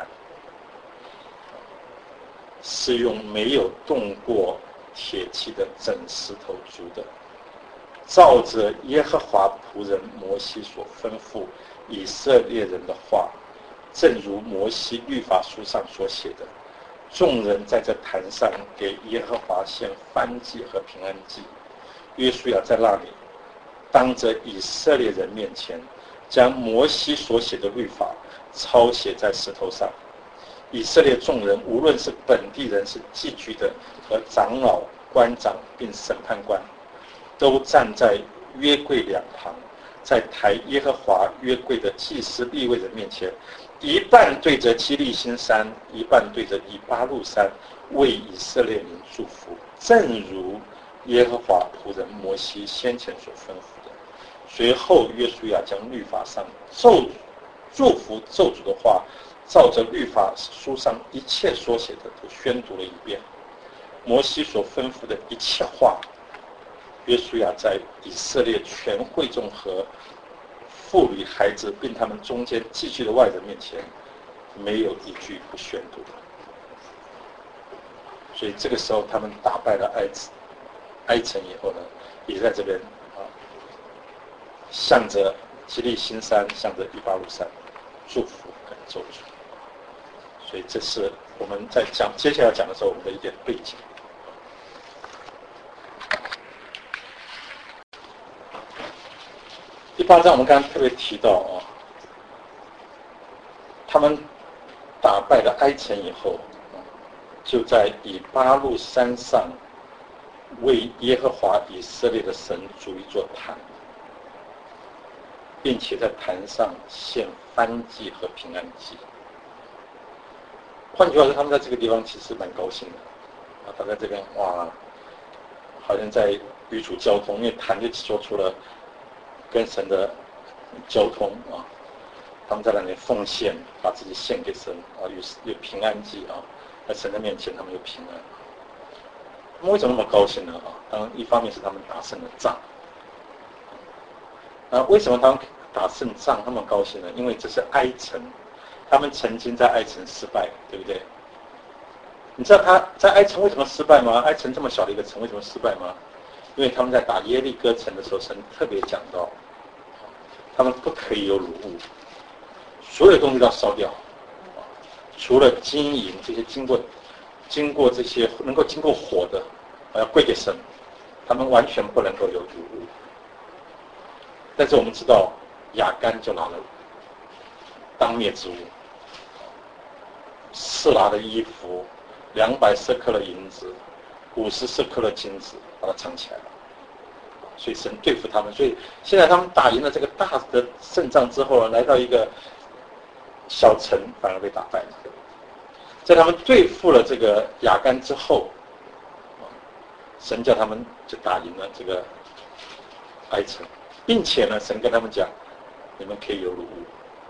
是用没有动过铁器的整石头筑的，照着耶和华仆人摩西所吩咐以色列人的话，正如摩西律法书上所写的，众人在这坛上给耶和华献燔祭和平安祭。约书亚在那里当着以色列人面前，将摩西所写的律法抄写在石头上。以色列众人，无论是本地人、是寄居的和长老、官长，并审判官，都站在约柜两旁，在抬耶和华约柜的祭司利未人面前，一半对着基利心山，一半对着以巴路山，为以色列民祝福，正如耶和华仆人摩西先前所吩咐的。随后约书亚将律法上咒祝福咒诅的话，照着律法书上一切所写的都宣读了一遍。摩西所吩咐的一切话，约书亚在以色列全会众和妇女孩子并他们中间寄居的外人面前，没有一句不宣读的。所以这个时候他们打败了埃埃城以后呢，也在这边啊，向着基利心山，向着以巴路山祝福跟咒诅。所以这是我们在讲接下来讲的时候我们的一点背景。第八章我们刚刚特别提到啊，他们打败了埃城以后，就在以巴路山上为耶和华以色列的神筑一座坛，并且在坛上献燔祭和平安祭。换句话说，他们在这个地方其实蛮高兴的啊，他在这边哇，好像在与主交通，因为坛就说出了跟神的交通啊。他们在那里奉献，把自己献给神啊，有有平安祭啊，在神的面前他们有平安。他们为什么那么高兴呢？啊，当然一方面是他们打胜了仗。那为什么他们打胜仗那么高兴呢？因为这是埃城。他们曾经在埃城失败，对不对？你知道他在埃城为什么失败吗？埃城这么小的一个城为什么失败吗？因为他们在打耶利哥城的时候，神特别讲到，他们不可以有掳物，所有东西都要烧掉，除了金银这些经过经过这些能够经过火的，要归给神，他们完全不能够有掳物。但是我们知道亚干就拿了当灭之物，四拿的衣服，两百舍克的银子，五十舍克的金子，把它藏起来了。所以神对付他们，所以现在他们打赢了这个大的胜仗之后，来到一个小城，反而被打败了。在他们对付了这个亚干之后，神叫他们就打赢了这个埃城，并且呢，神跟他们讲，你们可以有掳物。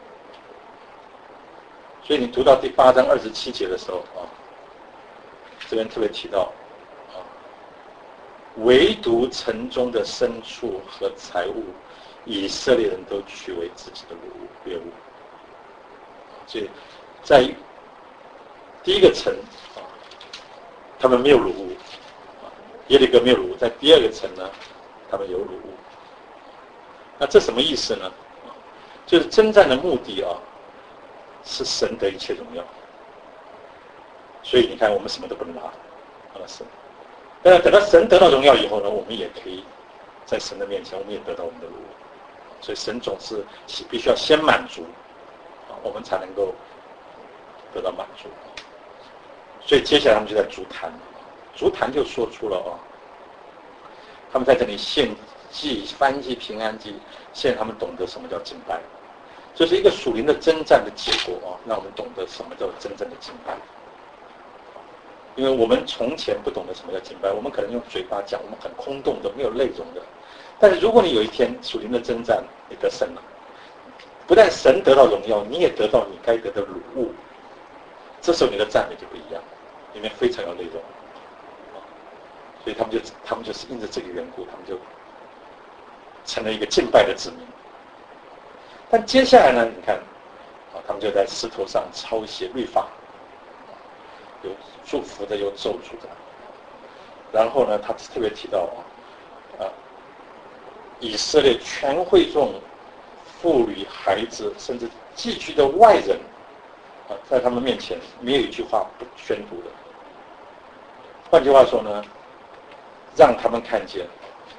所以你读到第八章二十七节的时候啊，这边特别提到啊，唯独城中的牲畜和财物，以色列人都取为自己的掳物掠物。所以在第一个城啊，他们没有掳物，耶利哥没有掳物；在第二个城呢，他们有掳物。那这什么意思呢？就是征战的目的啊， 是神得一切荣耀。所以你看，我们什么都不能拿，啊是。但是等到神得到荣耀以后呢，我们也可以在神的面前，我们也得到我们的荣耀。所以神总是必须要先满足，啊，我们才能够得到满足。所以接下来他们就在足坛，足坛就说出了啊，他们在这里献祭、燔祭、平安祭，现在他们懂得什么叫敬拜，这是一个属灵的征战的结果啊，让我们懂得什么叫真正的敬拜。因为我们从前不懂得什么叫敬拜，我们可能用嘴巴讲，我们很空洞的，没有内容的。但是如果你有一天属灵的征战，你得胜了，不但神得到荣耀，你也得到你该得的礼物，这时候你的赞美就不一样，里面非常有内容。所以他们就他们就是因着这个缘故，他们就成了一个敬拜的子民。但接下来呢，你看，啊，他们就在石头上抄写律法，有祝福的，有咒诅的。然后呢，他特别提到啊，啊，以色列全会众、妇女、孩子，甚至寄居的外人，啊，在他们面前没有一句话不宣读的。换句话说呢，让他们看见，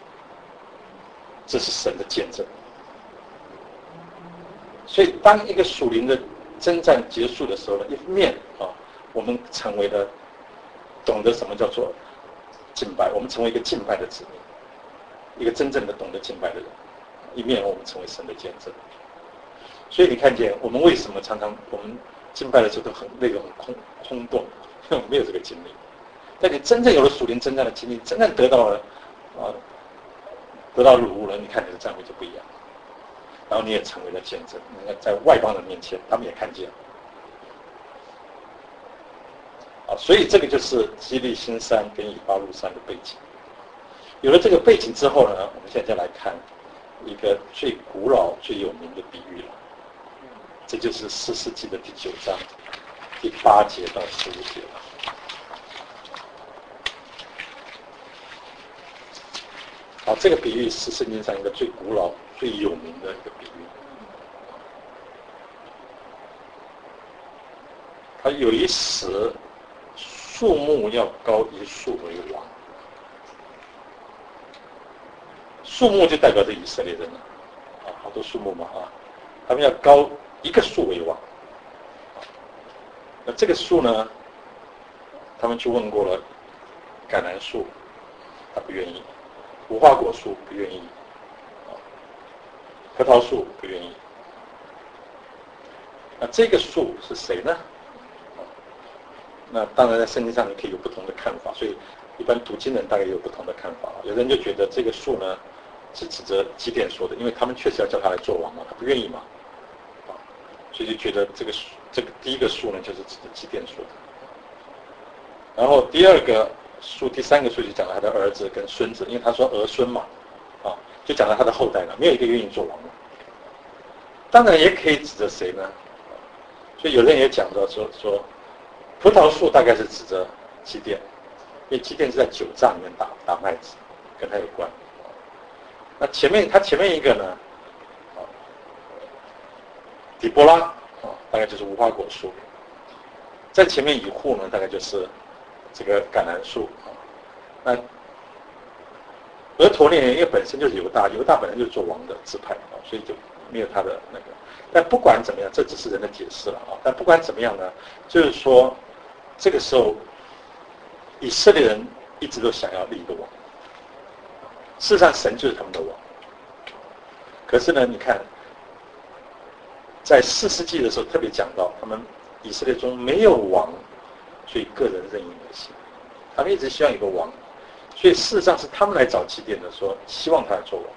这是神的见证。所以，当一个属灵的征战结束的时候呢，一面啊，我们成为了懂得什么叫做敬拜，我们成为一个敬拜的子民，一个真正的懂得敬拜的人；一面我们成为神的见证。所以你看见我们为什么常常我们敬拜的时候都很那个很空空洞，因为我们没有这个经历。但你真正有了属灵征战的经历，真正得到了啊，得到礼物了，你看你的赞美就不一样。然后你也成为了见证，你看在外邦人面前，他们也看见。啊，所以这个就是基利心山跟以巴路山的背景。有了这个背景之后呢，我们现在就来看一个最古老、最有名的比喻了。这就是士师记的第九章第八节到十五节了。好，这个比喻是圣经上一个最古老、最有名的一个比喻。它有一时，树木要高一树为王。树木就代表着以色列人了，啊，好多树木嘛啊，他们要高一个树为王。那这个树呢，他们去问过了，橄榄树，他不愿意；无花果树不愿意，啊，葡萄树不愿意。那这个树是谁呢？那当然在圣经上你可以有不同的看法，所以一般读经人大概也有不同的看法。有人就觉得这个树呢是指着基甸说的，因为他们确实要叫他来做王嘛，他不愿意嘛，啊，所以就觉得这个这个第一个树呢就是指着基甸说的。然后第二个树，第三个树就讲了他的儿子跟孙子，因为他说儿孙嘛，啊，就讲了他的后代了，没有一个愿意做王的。当然也可以指着谁呢？所以有人也讲到说说。葡萄树大概是指着基甸，因为基甸是在酒榨里面打打麦子，跟他有关。那前面他前面一个呢，啊，底波拉啊，大概就是无花果树。在前面以户呢，大概就是这个橄榄树啊。那俄陀聶因为本身就是犹大，犹大本来就是做王的支派啊，所以就没有他的那个。但不管怎么样，这只是人的解释了啊。但不管怎么样呢，就是说。这个时候，以色列人一直都想要立一个王。事实上，神就是他们的王。可是呢，你看，在士师记的时候特别讲到，他们以色列中没有王，所以个人任意而行。他们一直希望有个王，所以事实上是他们来找基甸的，说希望他来做王。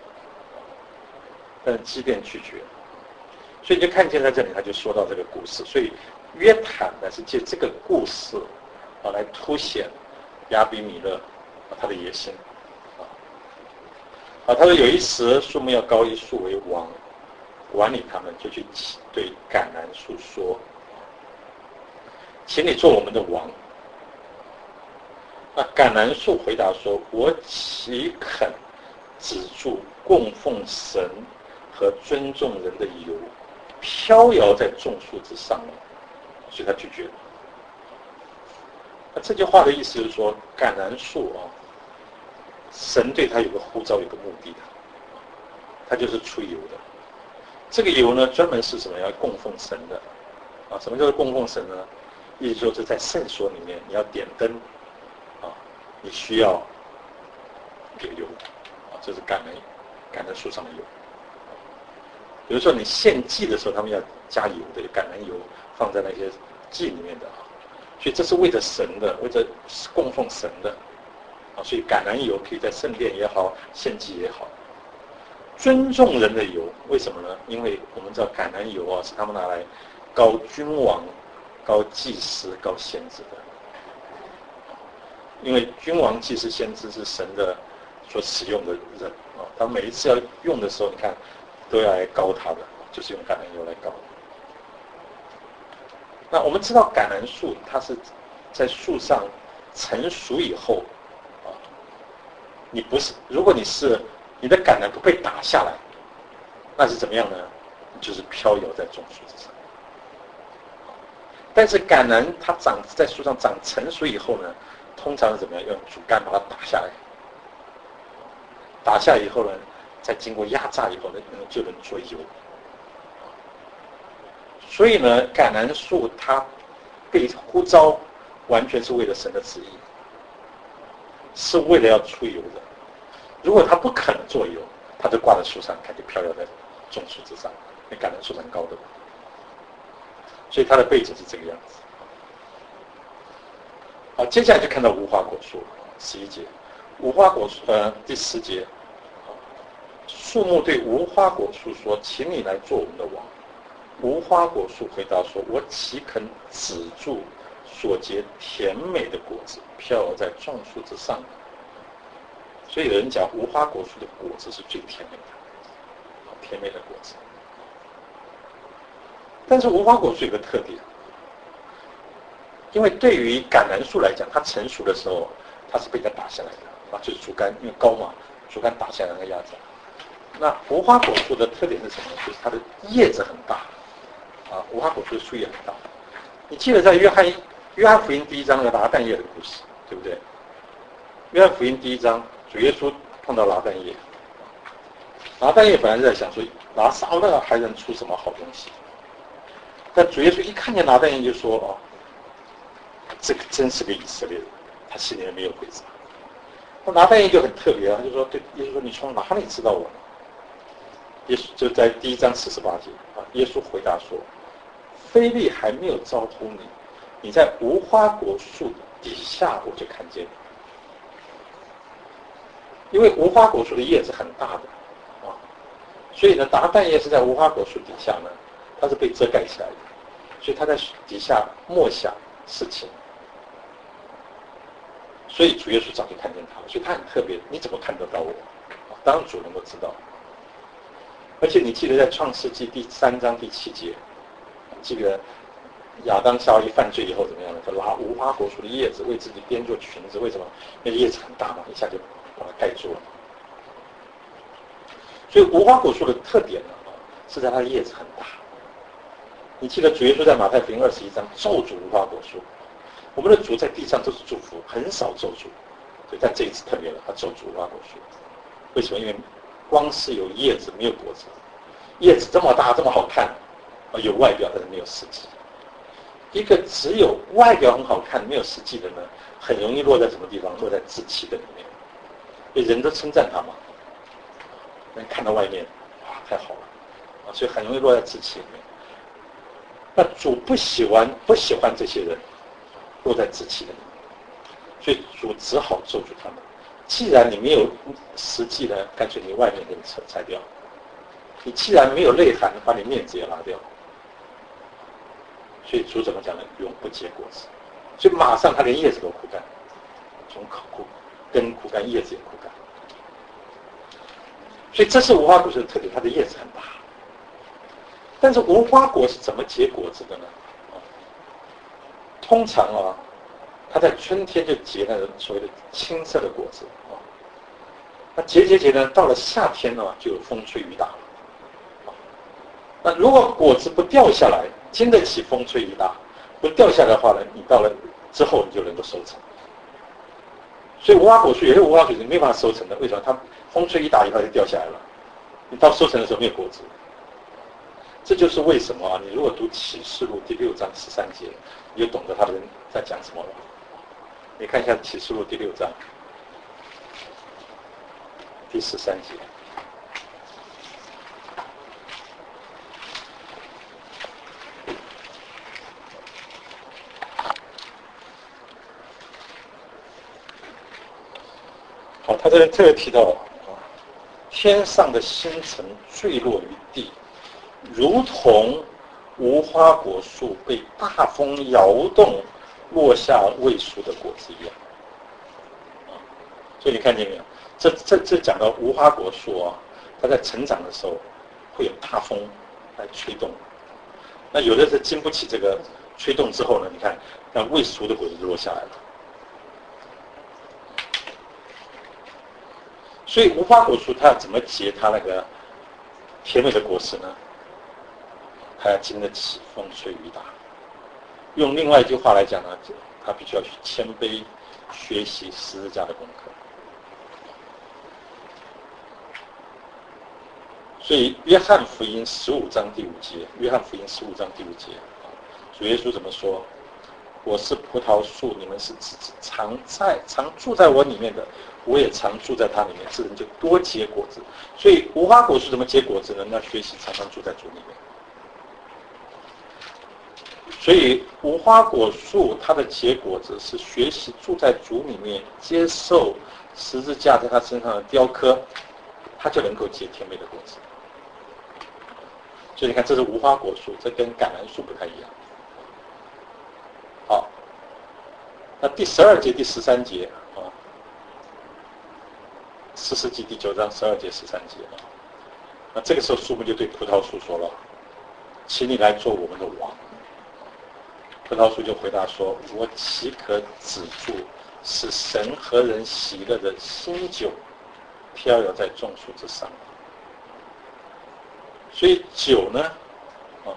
但是基甸拒绝，所以你就看见在这里，他就说到这个故事，所以。约坦呢是借这个故事啊来凸显亚比米勒啊他的野心啊啊他说有一时树木要高一树为王，管理他们，就去对橄榄树说：“请你做我们的王。”那橄榄树回答说：“我岂肯止住供奉神和尊重人的油， 飘摇在众树之上，所以他拒绝了。那这句话的意思就是说，橄榄树啊，神对他有个呼召，有个目的的，他就是出油的。这个油呢，专门是什么？要供奉神的啊？什么叫做供奉神呢？意思说是在圣所里面，你要点灯啊，你需要给油啊，这是橄榄橄榄树上的油。比如说你献祭的时候，他们要加油的，橄榄油放在那些祭里面的啊，所以这是为了神的，为了供奉神的啊，所以橄榄油可以在圣殿也好，献祭也好。尊重人的油，为什么呢？因为我们知道橄榄油啊是他们拿来膏君王、膏祭司、膏先知的。因为君王、祭司、先知是神的所使用的人啊，他每一次要用的时候，你看都要来膏他的，就是用橄榄油来膏。那我们知道橄榄树它是在树上成熟以后啊，你不是，如果你是你的橄榄不被打下来，那是怎么样呢？就是飘摇在众树之上。但是橄榄它长在树上长成熟以后呢，通常是怎么样？用竹竿把它打下来，打下来以后呢，再经过压榨以后呢，就能做油。所以呢，橄榄树它被呼召，完全是为了神的旨意，是为了要出油的。如果他不肯做油，他就挂在树上，看就飘摇在众树之上，那橄榄树很高的，所以它的背景是这个样子。好，接下来就看到无花果树，十一节，无花果树呃第十节，树木对无花果树说：“请你来做我们的王。”无花果树回答说：“我岂肯止住所结甜美的果子，飘摇在众树之上呢？”所以有人讲，无花果树的果子是最甜美的，甜美的果子。但是无花果树有个特点，因为对于橄榄树来讲，它成熟的时候，它是被它打下来的啊，就是竹竿，因为高嘛，竹竿打下来那个压榨。那无花果树的特点是什么呢？就是它的叶子很大啊，无花果树的树叶很大。你记得在约翰约翰福音第一章那个拿但业的故事，对不对？约翰福音第一章。主耶稣碰到拿但业，拿但业本来是在想说，拿撒勒还能出什么好东西？但主耶稣一看见拿但业就说：“哦，这个真是个以色列人，他心里面没有鬼子。”那拿但业就很特别啊，他就说：“对，耶稣说你从哪里知道我呢？”耶稣就在第一章四十八节啊，耶稣回答说：“非利还没有招呼你，你在无花果树底下，我就看见你。”因为无花果树的叶子很大的啊，所以呢，拿但业是在无花果树底下呢，它是被遮盖起来的，所以他在底下默想事情。所以主耶稣早就看见他了，所以他很特别。你怎么看得到我？当然主能够知道。而且你记得在创世纪第三章第七节，记得亚当夏娃一犯罪以后怎么样呢？他拿无花果树的叶子为自己编做裙子，为什么？那个叶子很大嘛，一下就把它盖住了。所以无花果树的特点呢，是在它的叶子很大。你记得主耶稣在马太福音二十一章咒诅无花果树，我们的主在地上都是祝福，很少咒诅，所以但这一次特别了，他咒诅无花果树。为什么？因为光是有叶子没有果子，叶子这么大这么好看，有外表但是没有实际。一个只有外表很好看没有实际的呢，很容易落在什么地方？落在自欺的里面。因为人都称赞他嘛，能看到外面，哇，太好了啊，所以很容易落在自欺里面。那主不喜欢不喜欢这些人落在自欺的里面，所以主只好咒诅他们。既然你没有实际呢，干脆你外面给你拆拆掉。你既然没有内涵，把你面子也拿掉。所以主怎么讲呢？永不结果子。所以马上他连叶子都枯干，从枯根枯干，叶子也枯干。所以这是无花果树的特点，它的叶子很大。但是无花果是怎么结果子的呢？通常啊，它在春天就结那个所谓的青色的果子啊。那结结结呢，到了夏天呢，就有风吹雨打了。 那如果果子不掉下来，经得起风吹雨打，不掉下来的话呢，你到了之后你就能够收成。所以无花果树有些无花果树是没办法收成的，为什么？它风吹雨打以后就掉下来了，你到收成的时候没有果子。这就是为什么啊，你如果读启示录第六章十三节，你就懂得他们在讲什么了。你看一下启示录第六章第十三节。好，他这边特别提到啊，天上的星辰坠落于地，如同无花果树被大风摇动落下未熟的果子一样。啊，所以你看见没有？这这这讲到无花果树啊，它在成长的时候会有大风来吹动。那有的是经不起这个吹动之后呢，你看，那未熟的果子就落下来了。所以无花果树它要怎么结它那个甜美的果实呢？它要经得起风吹雨打。用另外一句话来讲呢，它必须要去谦卑学习十字架的功课。所以约翰福音十五章第五节，约翰福音十五章第五节，主耶稣怎么说？我是葡萄树，你们是枝子，常在常住在我里面的，我也常住在它里面，这人就多结果子。所以无花果树怎么结果子呢？那学习常常住在主里面。所以无花果树它的结果子是学习住在主里面，接受十字架在它身上的雕刻，它就能够结甜美的果子。所以你看，这是无花果树，这跟橄榄树不太一样。好，那第十二节、第十三节啊，士师记第九章十二节、十三节啊，那这个时候树木就对葡萄树说了：“请你来做我们的王。”葡萄树就回答说：“我岂可止住使神和人喜乐的新酒飘摇在众树之上？”所以酒呢，啊，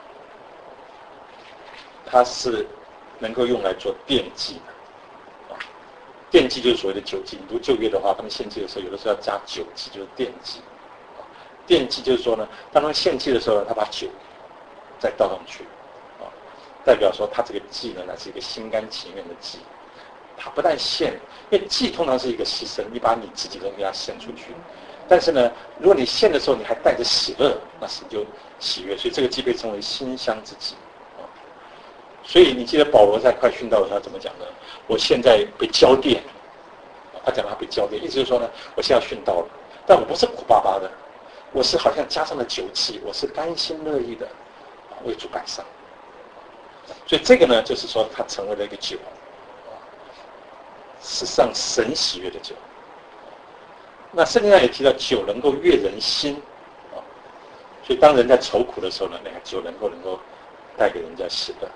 它是能够用来做奠祭的，啊，奠祭就是所谓的酒祭。你读旧约的话，他们献祭的时候，有的时候要加酒祭，就是奠祭。奠祭就是说呢，当他们献祭的时候呢，他把酒再倒上去，啊，代表说他这个祭呢，乃是一个心甘情愿的祭。他不但献，因为祭通常是一个牺牲，你把你自己的东西要献出去。但是呢，如果你献的时候你还带着喜乐，那神就喜悦，所以这个祭被称为馨香之祭。啊，所以你记得保罗在快殉道的时候他怎么讲呢？我现在被浇奠，他讲他被浇奠，意思就是说呢，我现在要殉道了，但我不是苦巴巴的，我是好像加上了酒气，我是甘心乐意的为主感伤。所以这个呢，就是说他成为了一个酒，是让神喜悦的酒。那圣经上也提到酒能够悦人心，啊，所以当人在愁苦的时候呢，那个酒能够能够带给人家喜乐。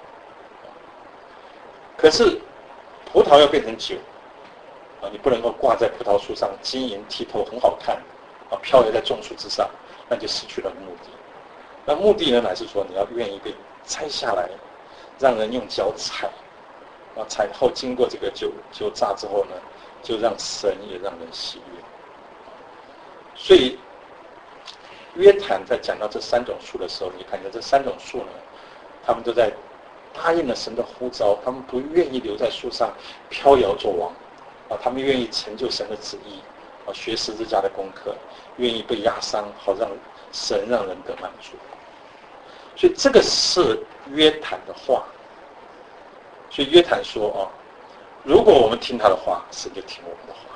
可是葡萄要变成酒，啊，你不能够挂在葡萄树上晶莹剔透很好看，啊，飘摇在众树之上，那就失去了目的。那目的呢，乃是说你要愿意被摘下来，让人用脚踩，啊，踩后经过这个酒酒榨之后呢，就让神也让人喜悦。所以约坦在讲到这三种树的时候，你看见这三种树呢，他们都在答应了神的呼召，他们不愿意留在树上飘摇作王，啊，他们愿意成就神的旨意，啊，学十字架的功课，愿意被压伤，好让神让人得满足。所以这个是约坦的话。所以约坦说啊，如果我们听他的话，神就听我们的话。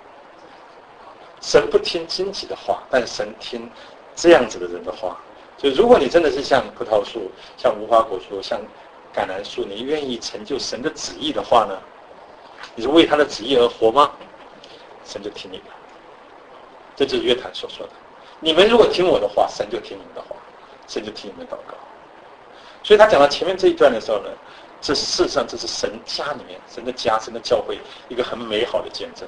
神不听荆棘的话，但神听这样子的人的话。所以如果你真的是像葡萄树、像无花果树、像橄榄树，你愿意成就神的旨意的话呢，你是为他的旨意而活吗？神就听你的。这就是约坦所说的。你们如果听我的话，神就听你们的话，神就听你们祷告。所以他讲到前面这一段的时候呢，这事实上这是神家里面，神的家、神的教会一个很美好的见证。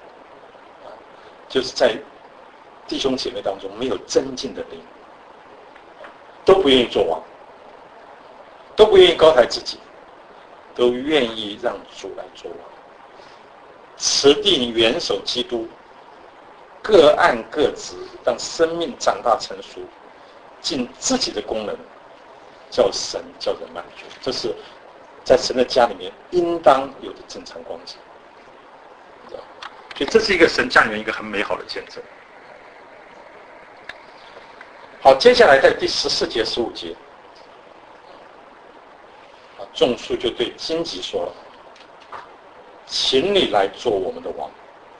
就是在弟兄姐妹当中没有增进的灵， 都不愿意做王，都不愿意高抬自己，都愿意让主来做王。持定元首基督，各按各职，让生命长大成熟，尽自己的功能，叫神叫人满足。这是在神的家里面应当有的正常光景。所以这是一个神家里面一个很美好的见证。好，接下来在第十四节、十五节，啊，众书就对荆棘说了：“请你来做我们的王。”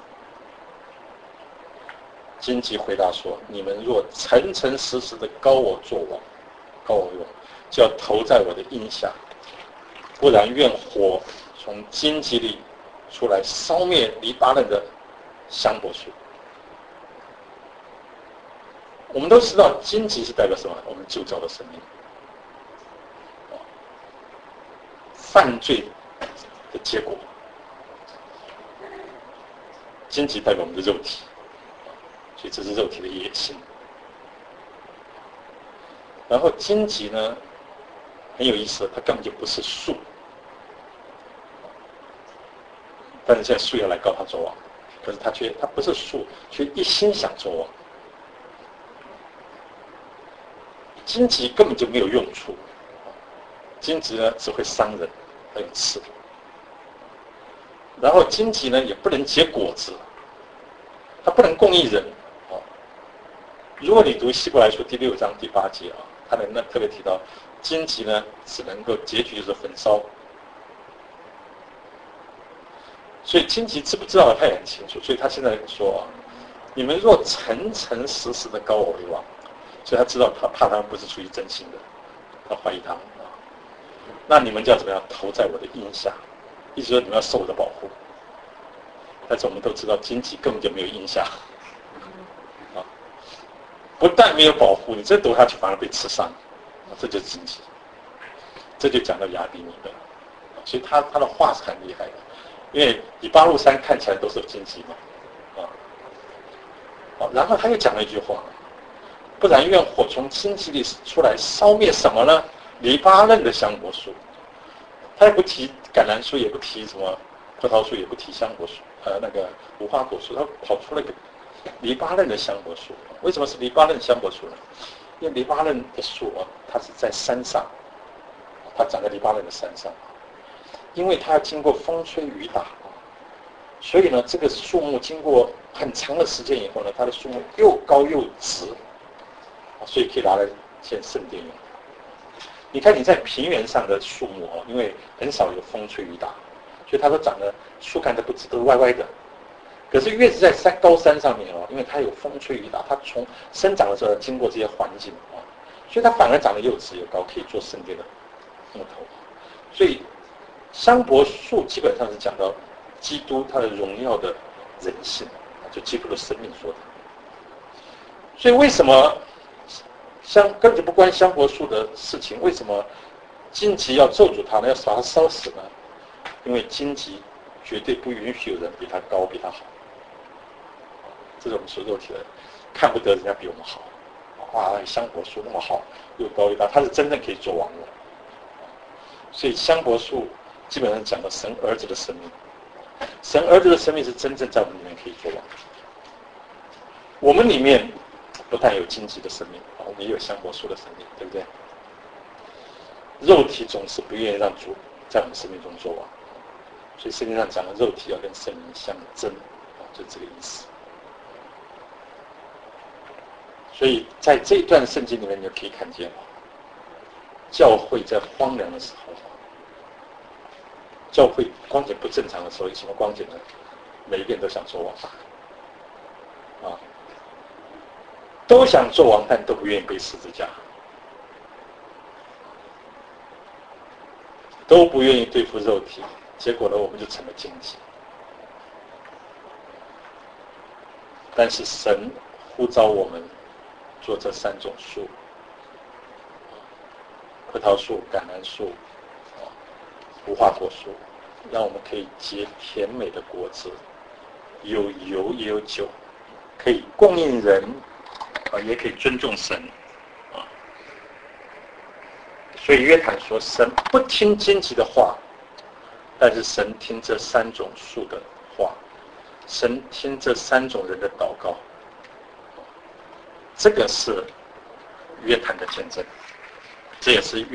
荆棘回答说：“你们若诚诚实实的膏我做王，膏我为王，就要投在我的荫下，不然愿火从荆棘里出来，烧灭黎巴嫩的香柏树。”我们都知道荆棘是代表什么？我们旧造的生命，犯罪的结果。荆棘代表我们的肉体，所以这是肉体的野心。然后荆棘呢，很有意思，它根本就不是树，但是现在树要来告他做王，可是他却他不是树，却一心想做王。荆棘根本就没有用处，荆棘呢只会伤人，还有刺。然后荆棘呢也不能结果子，它不能供应人。如果你读希伯来书第六章第八节啊，他们那特别提到荆棘呢只能够结局就是焚烧。所以荆棘知不知道他也很清楚，所以他现在说啊，你们若诚诚实实的膏我为王。所以他知道他怕他们不是出于真心的，他怀疑他们啊。那你们就要怎么样投在我的荫下？意思说你们要受我的保护。但是我们都知道荆棘根本就没有荫下啊，不但没有保护，你真躲下去反而被刺伤，啊，这就是荆棘。这就讲到亚比米勒，所以他他的话是很厉害的，因为以巴路山看起来都是荆棘嘛，啊，好，然后他又讲了一句话。不然愿火从荆棘里出来，烧灭什么呢？黎巴嫩的香柏树。他也不提橄榄树，也不提什么葡萄树，也不提香柏树，呃，那个无花果树，他跑出了一个黎巴嫩的香柏树。为什么是黎巴嫩香柏树呢？因为黎巴嫩的树啊，它是在山上，它长在黎巴嫩的山上，因为它要经过风吹雨打，所以呢，这个树木经过很长的时间以后呢，它的树木又高又直。所以可以拿来建圣殿用。你看你在平原上的树木哦，因为很少有风吹雨打，所以它都长得树干都不直，都是歪歪的。可是越是在山高山上面哦，因为它有风吹雨打，它从生长的时候经过这些环境啊，所以它反而长得又直又高，可以做圣殿的木头。所以香柏树基本上是讲到基督他的荣耀的人性，就基督的生命说的。所以为什么？香根本就不关香柏树的事情，为什么荆棘要咒诅它呢？要把它烧死呢？因为荆棘绝对不允许有人比它高，比它好。这是我们说肉体的，看不得人家比我们好。哇，香柏树那么好，又高又大，它是真正可以做王的。所以香柏树基本上讲了神儿子的生命，神儿子的生命是真正在我们里面可以做王。我们里面不但有荆棘的生命，我们也有香柏树的生命，对不对？肉体总是不愿意让主在我们生命中做王，所以圣经上讲的肉体要跟圣灵相争，就这个意思。所以在这一段圣经里面，你就可以看见，教会在荒凉的时候，教会光景不正常的时候，有什么光景呢？每一个人都想做王，啊。都想做王，但都不愿意背十字架，都不愿意对付肉体，结果呢，我们就成了荆棘。但是神呼召我们做这三种树：葡萄树、橄榄树、无花果树，让我们可以结甜美的果子，有油也有酒，可以供应人。啊，也可以尊重神，啊， 所以约坦说，神不听荆棘的话，但是神听这三种树的话，神听这三种人的祷告。这个是约坦的见证，这也是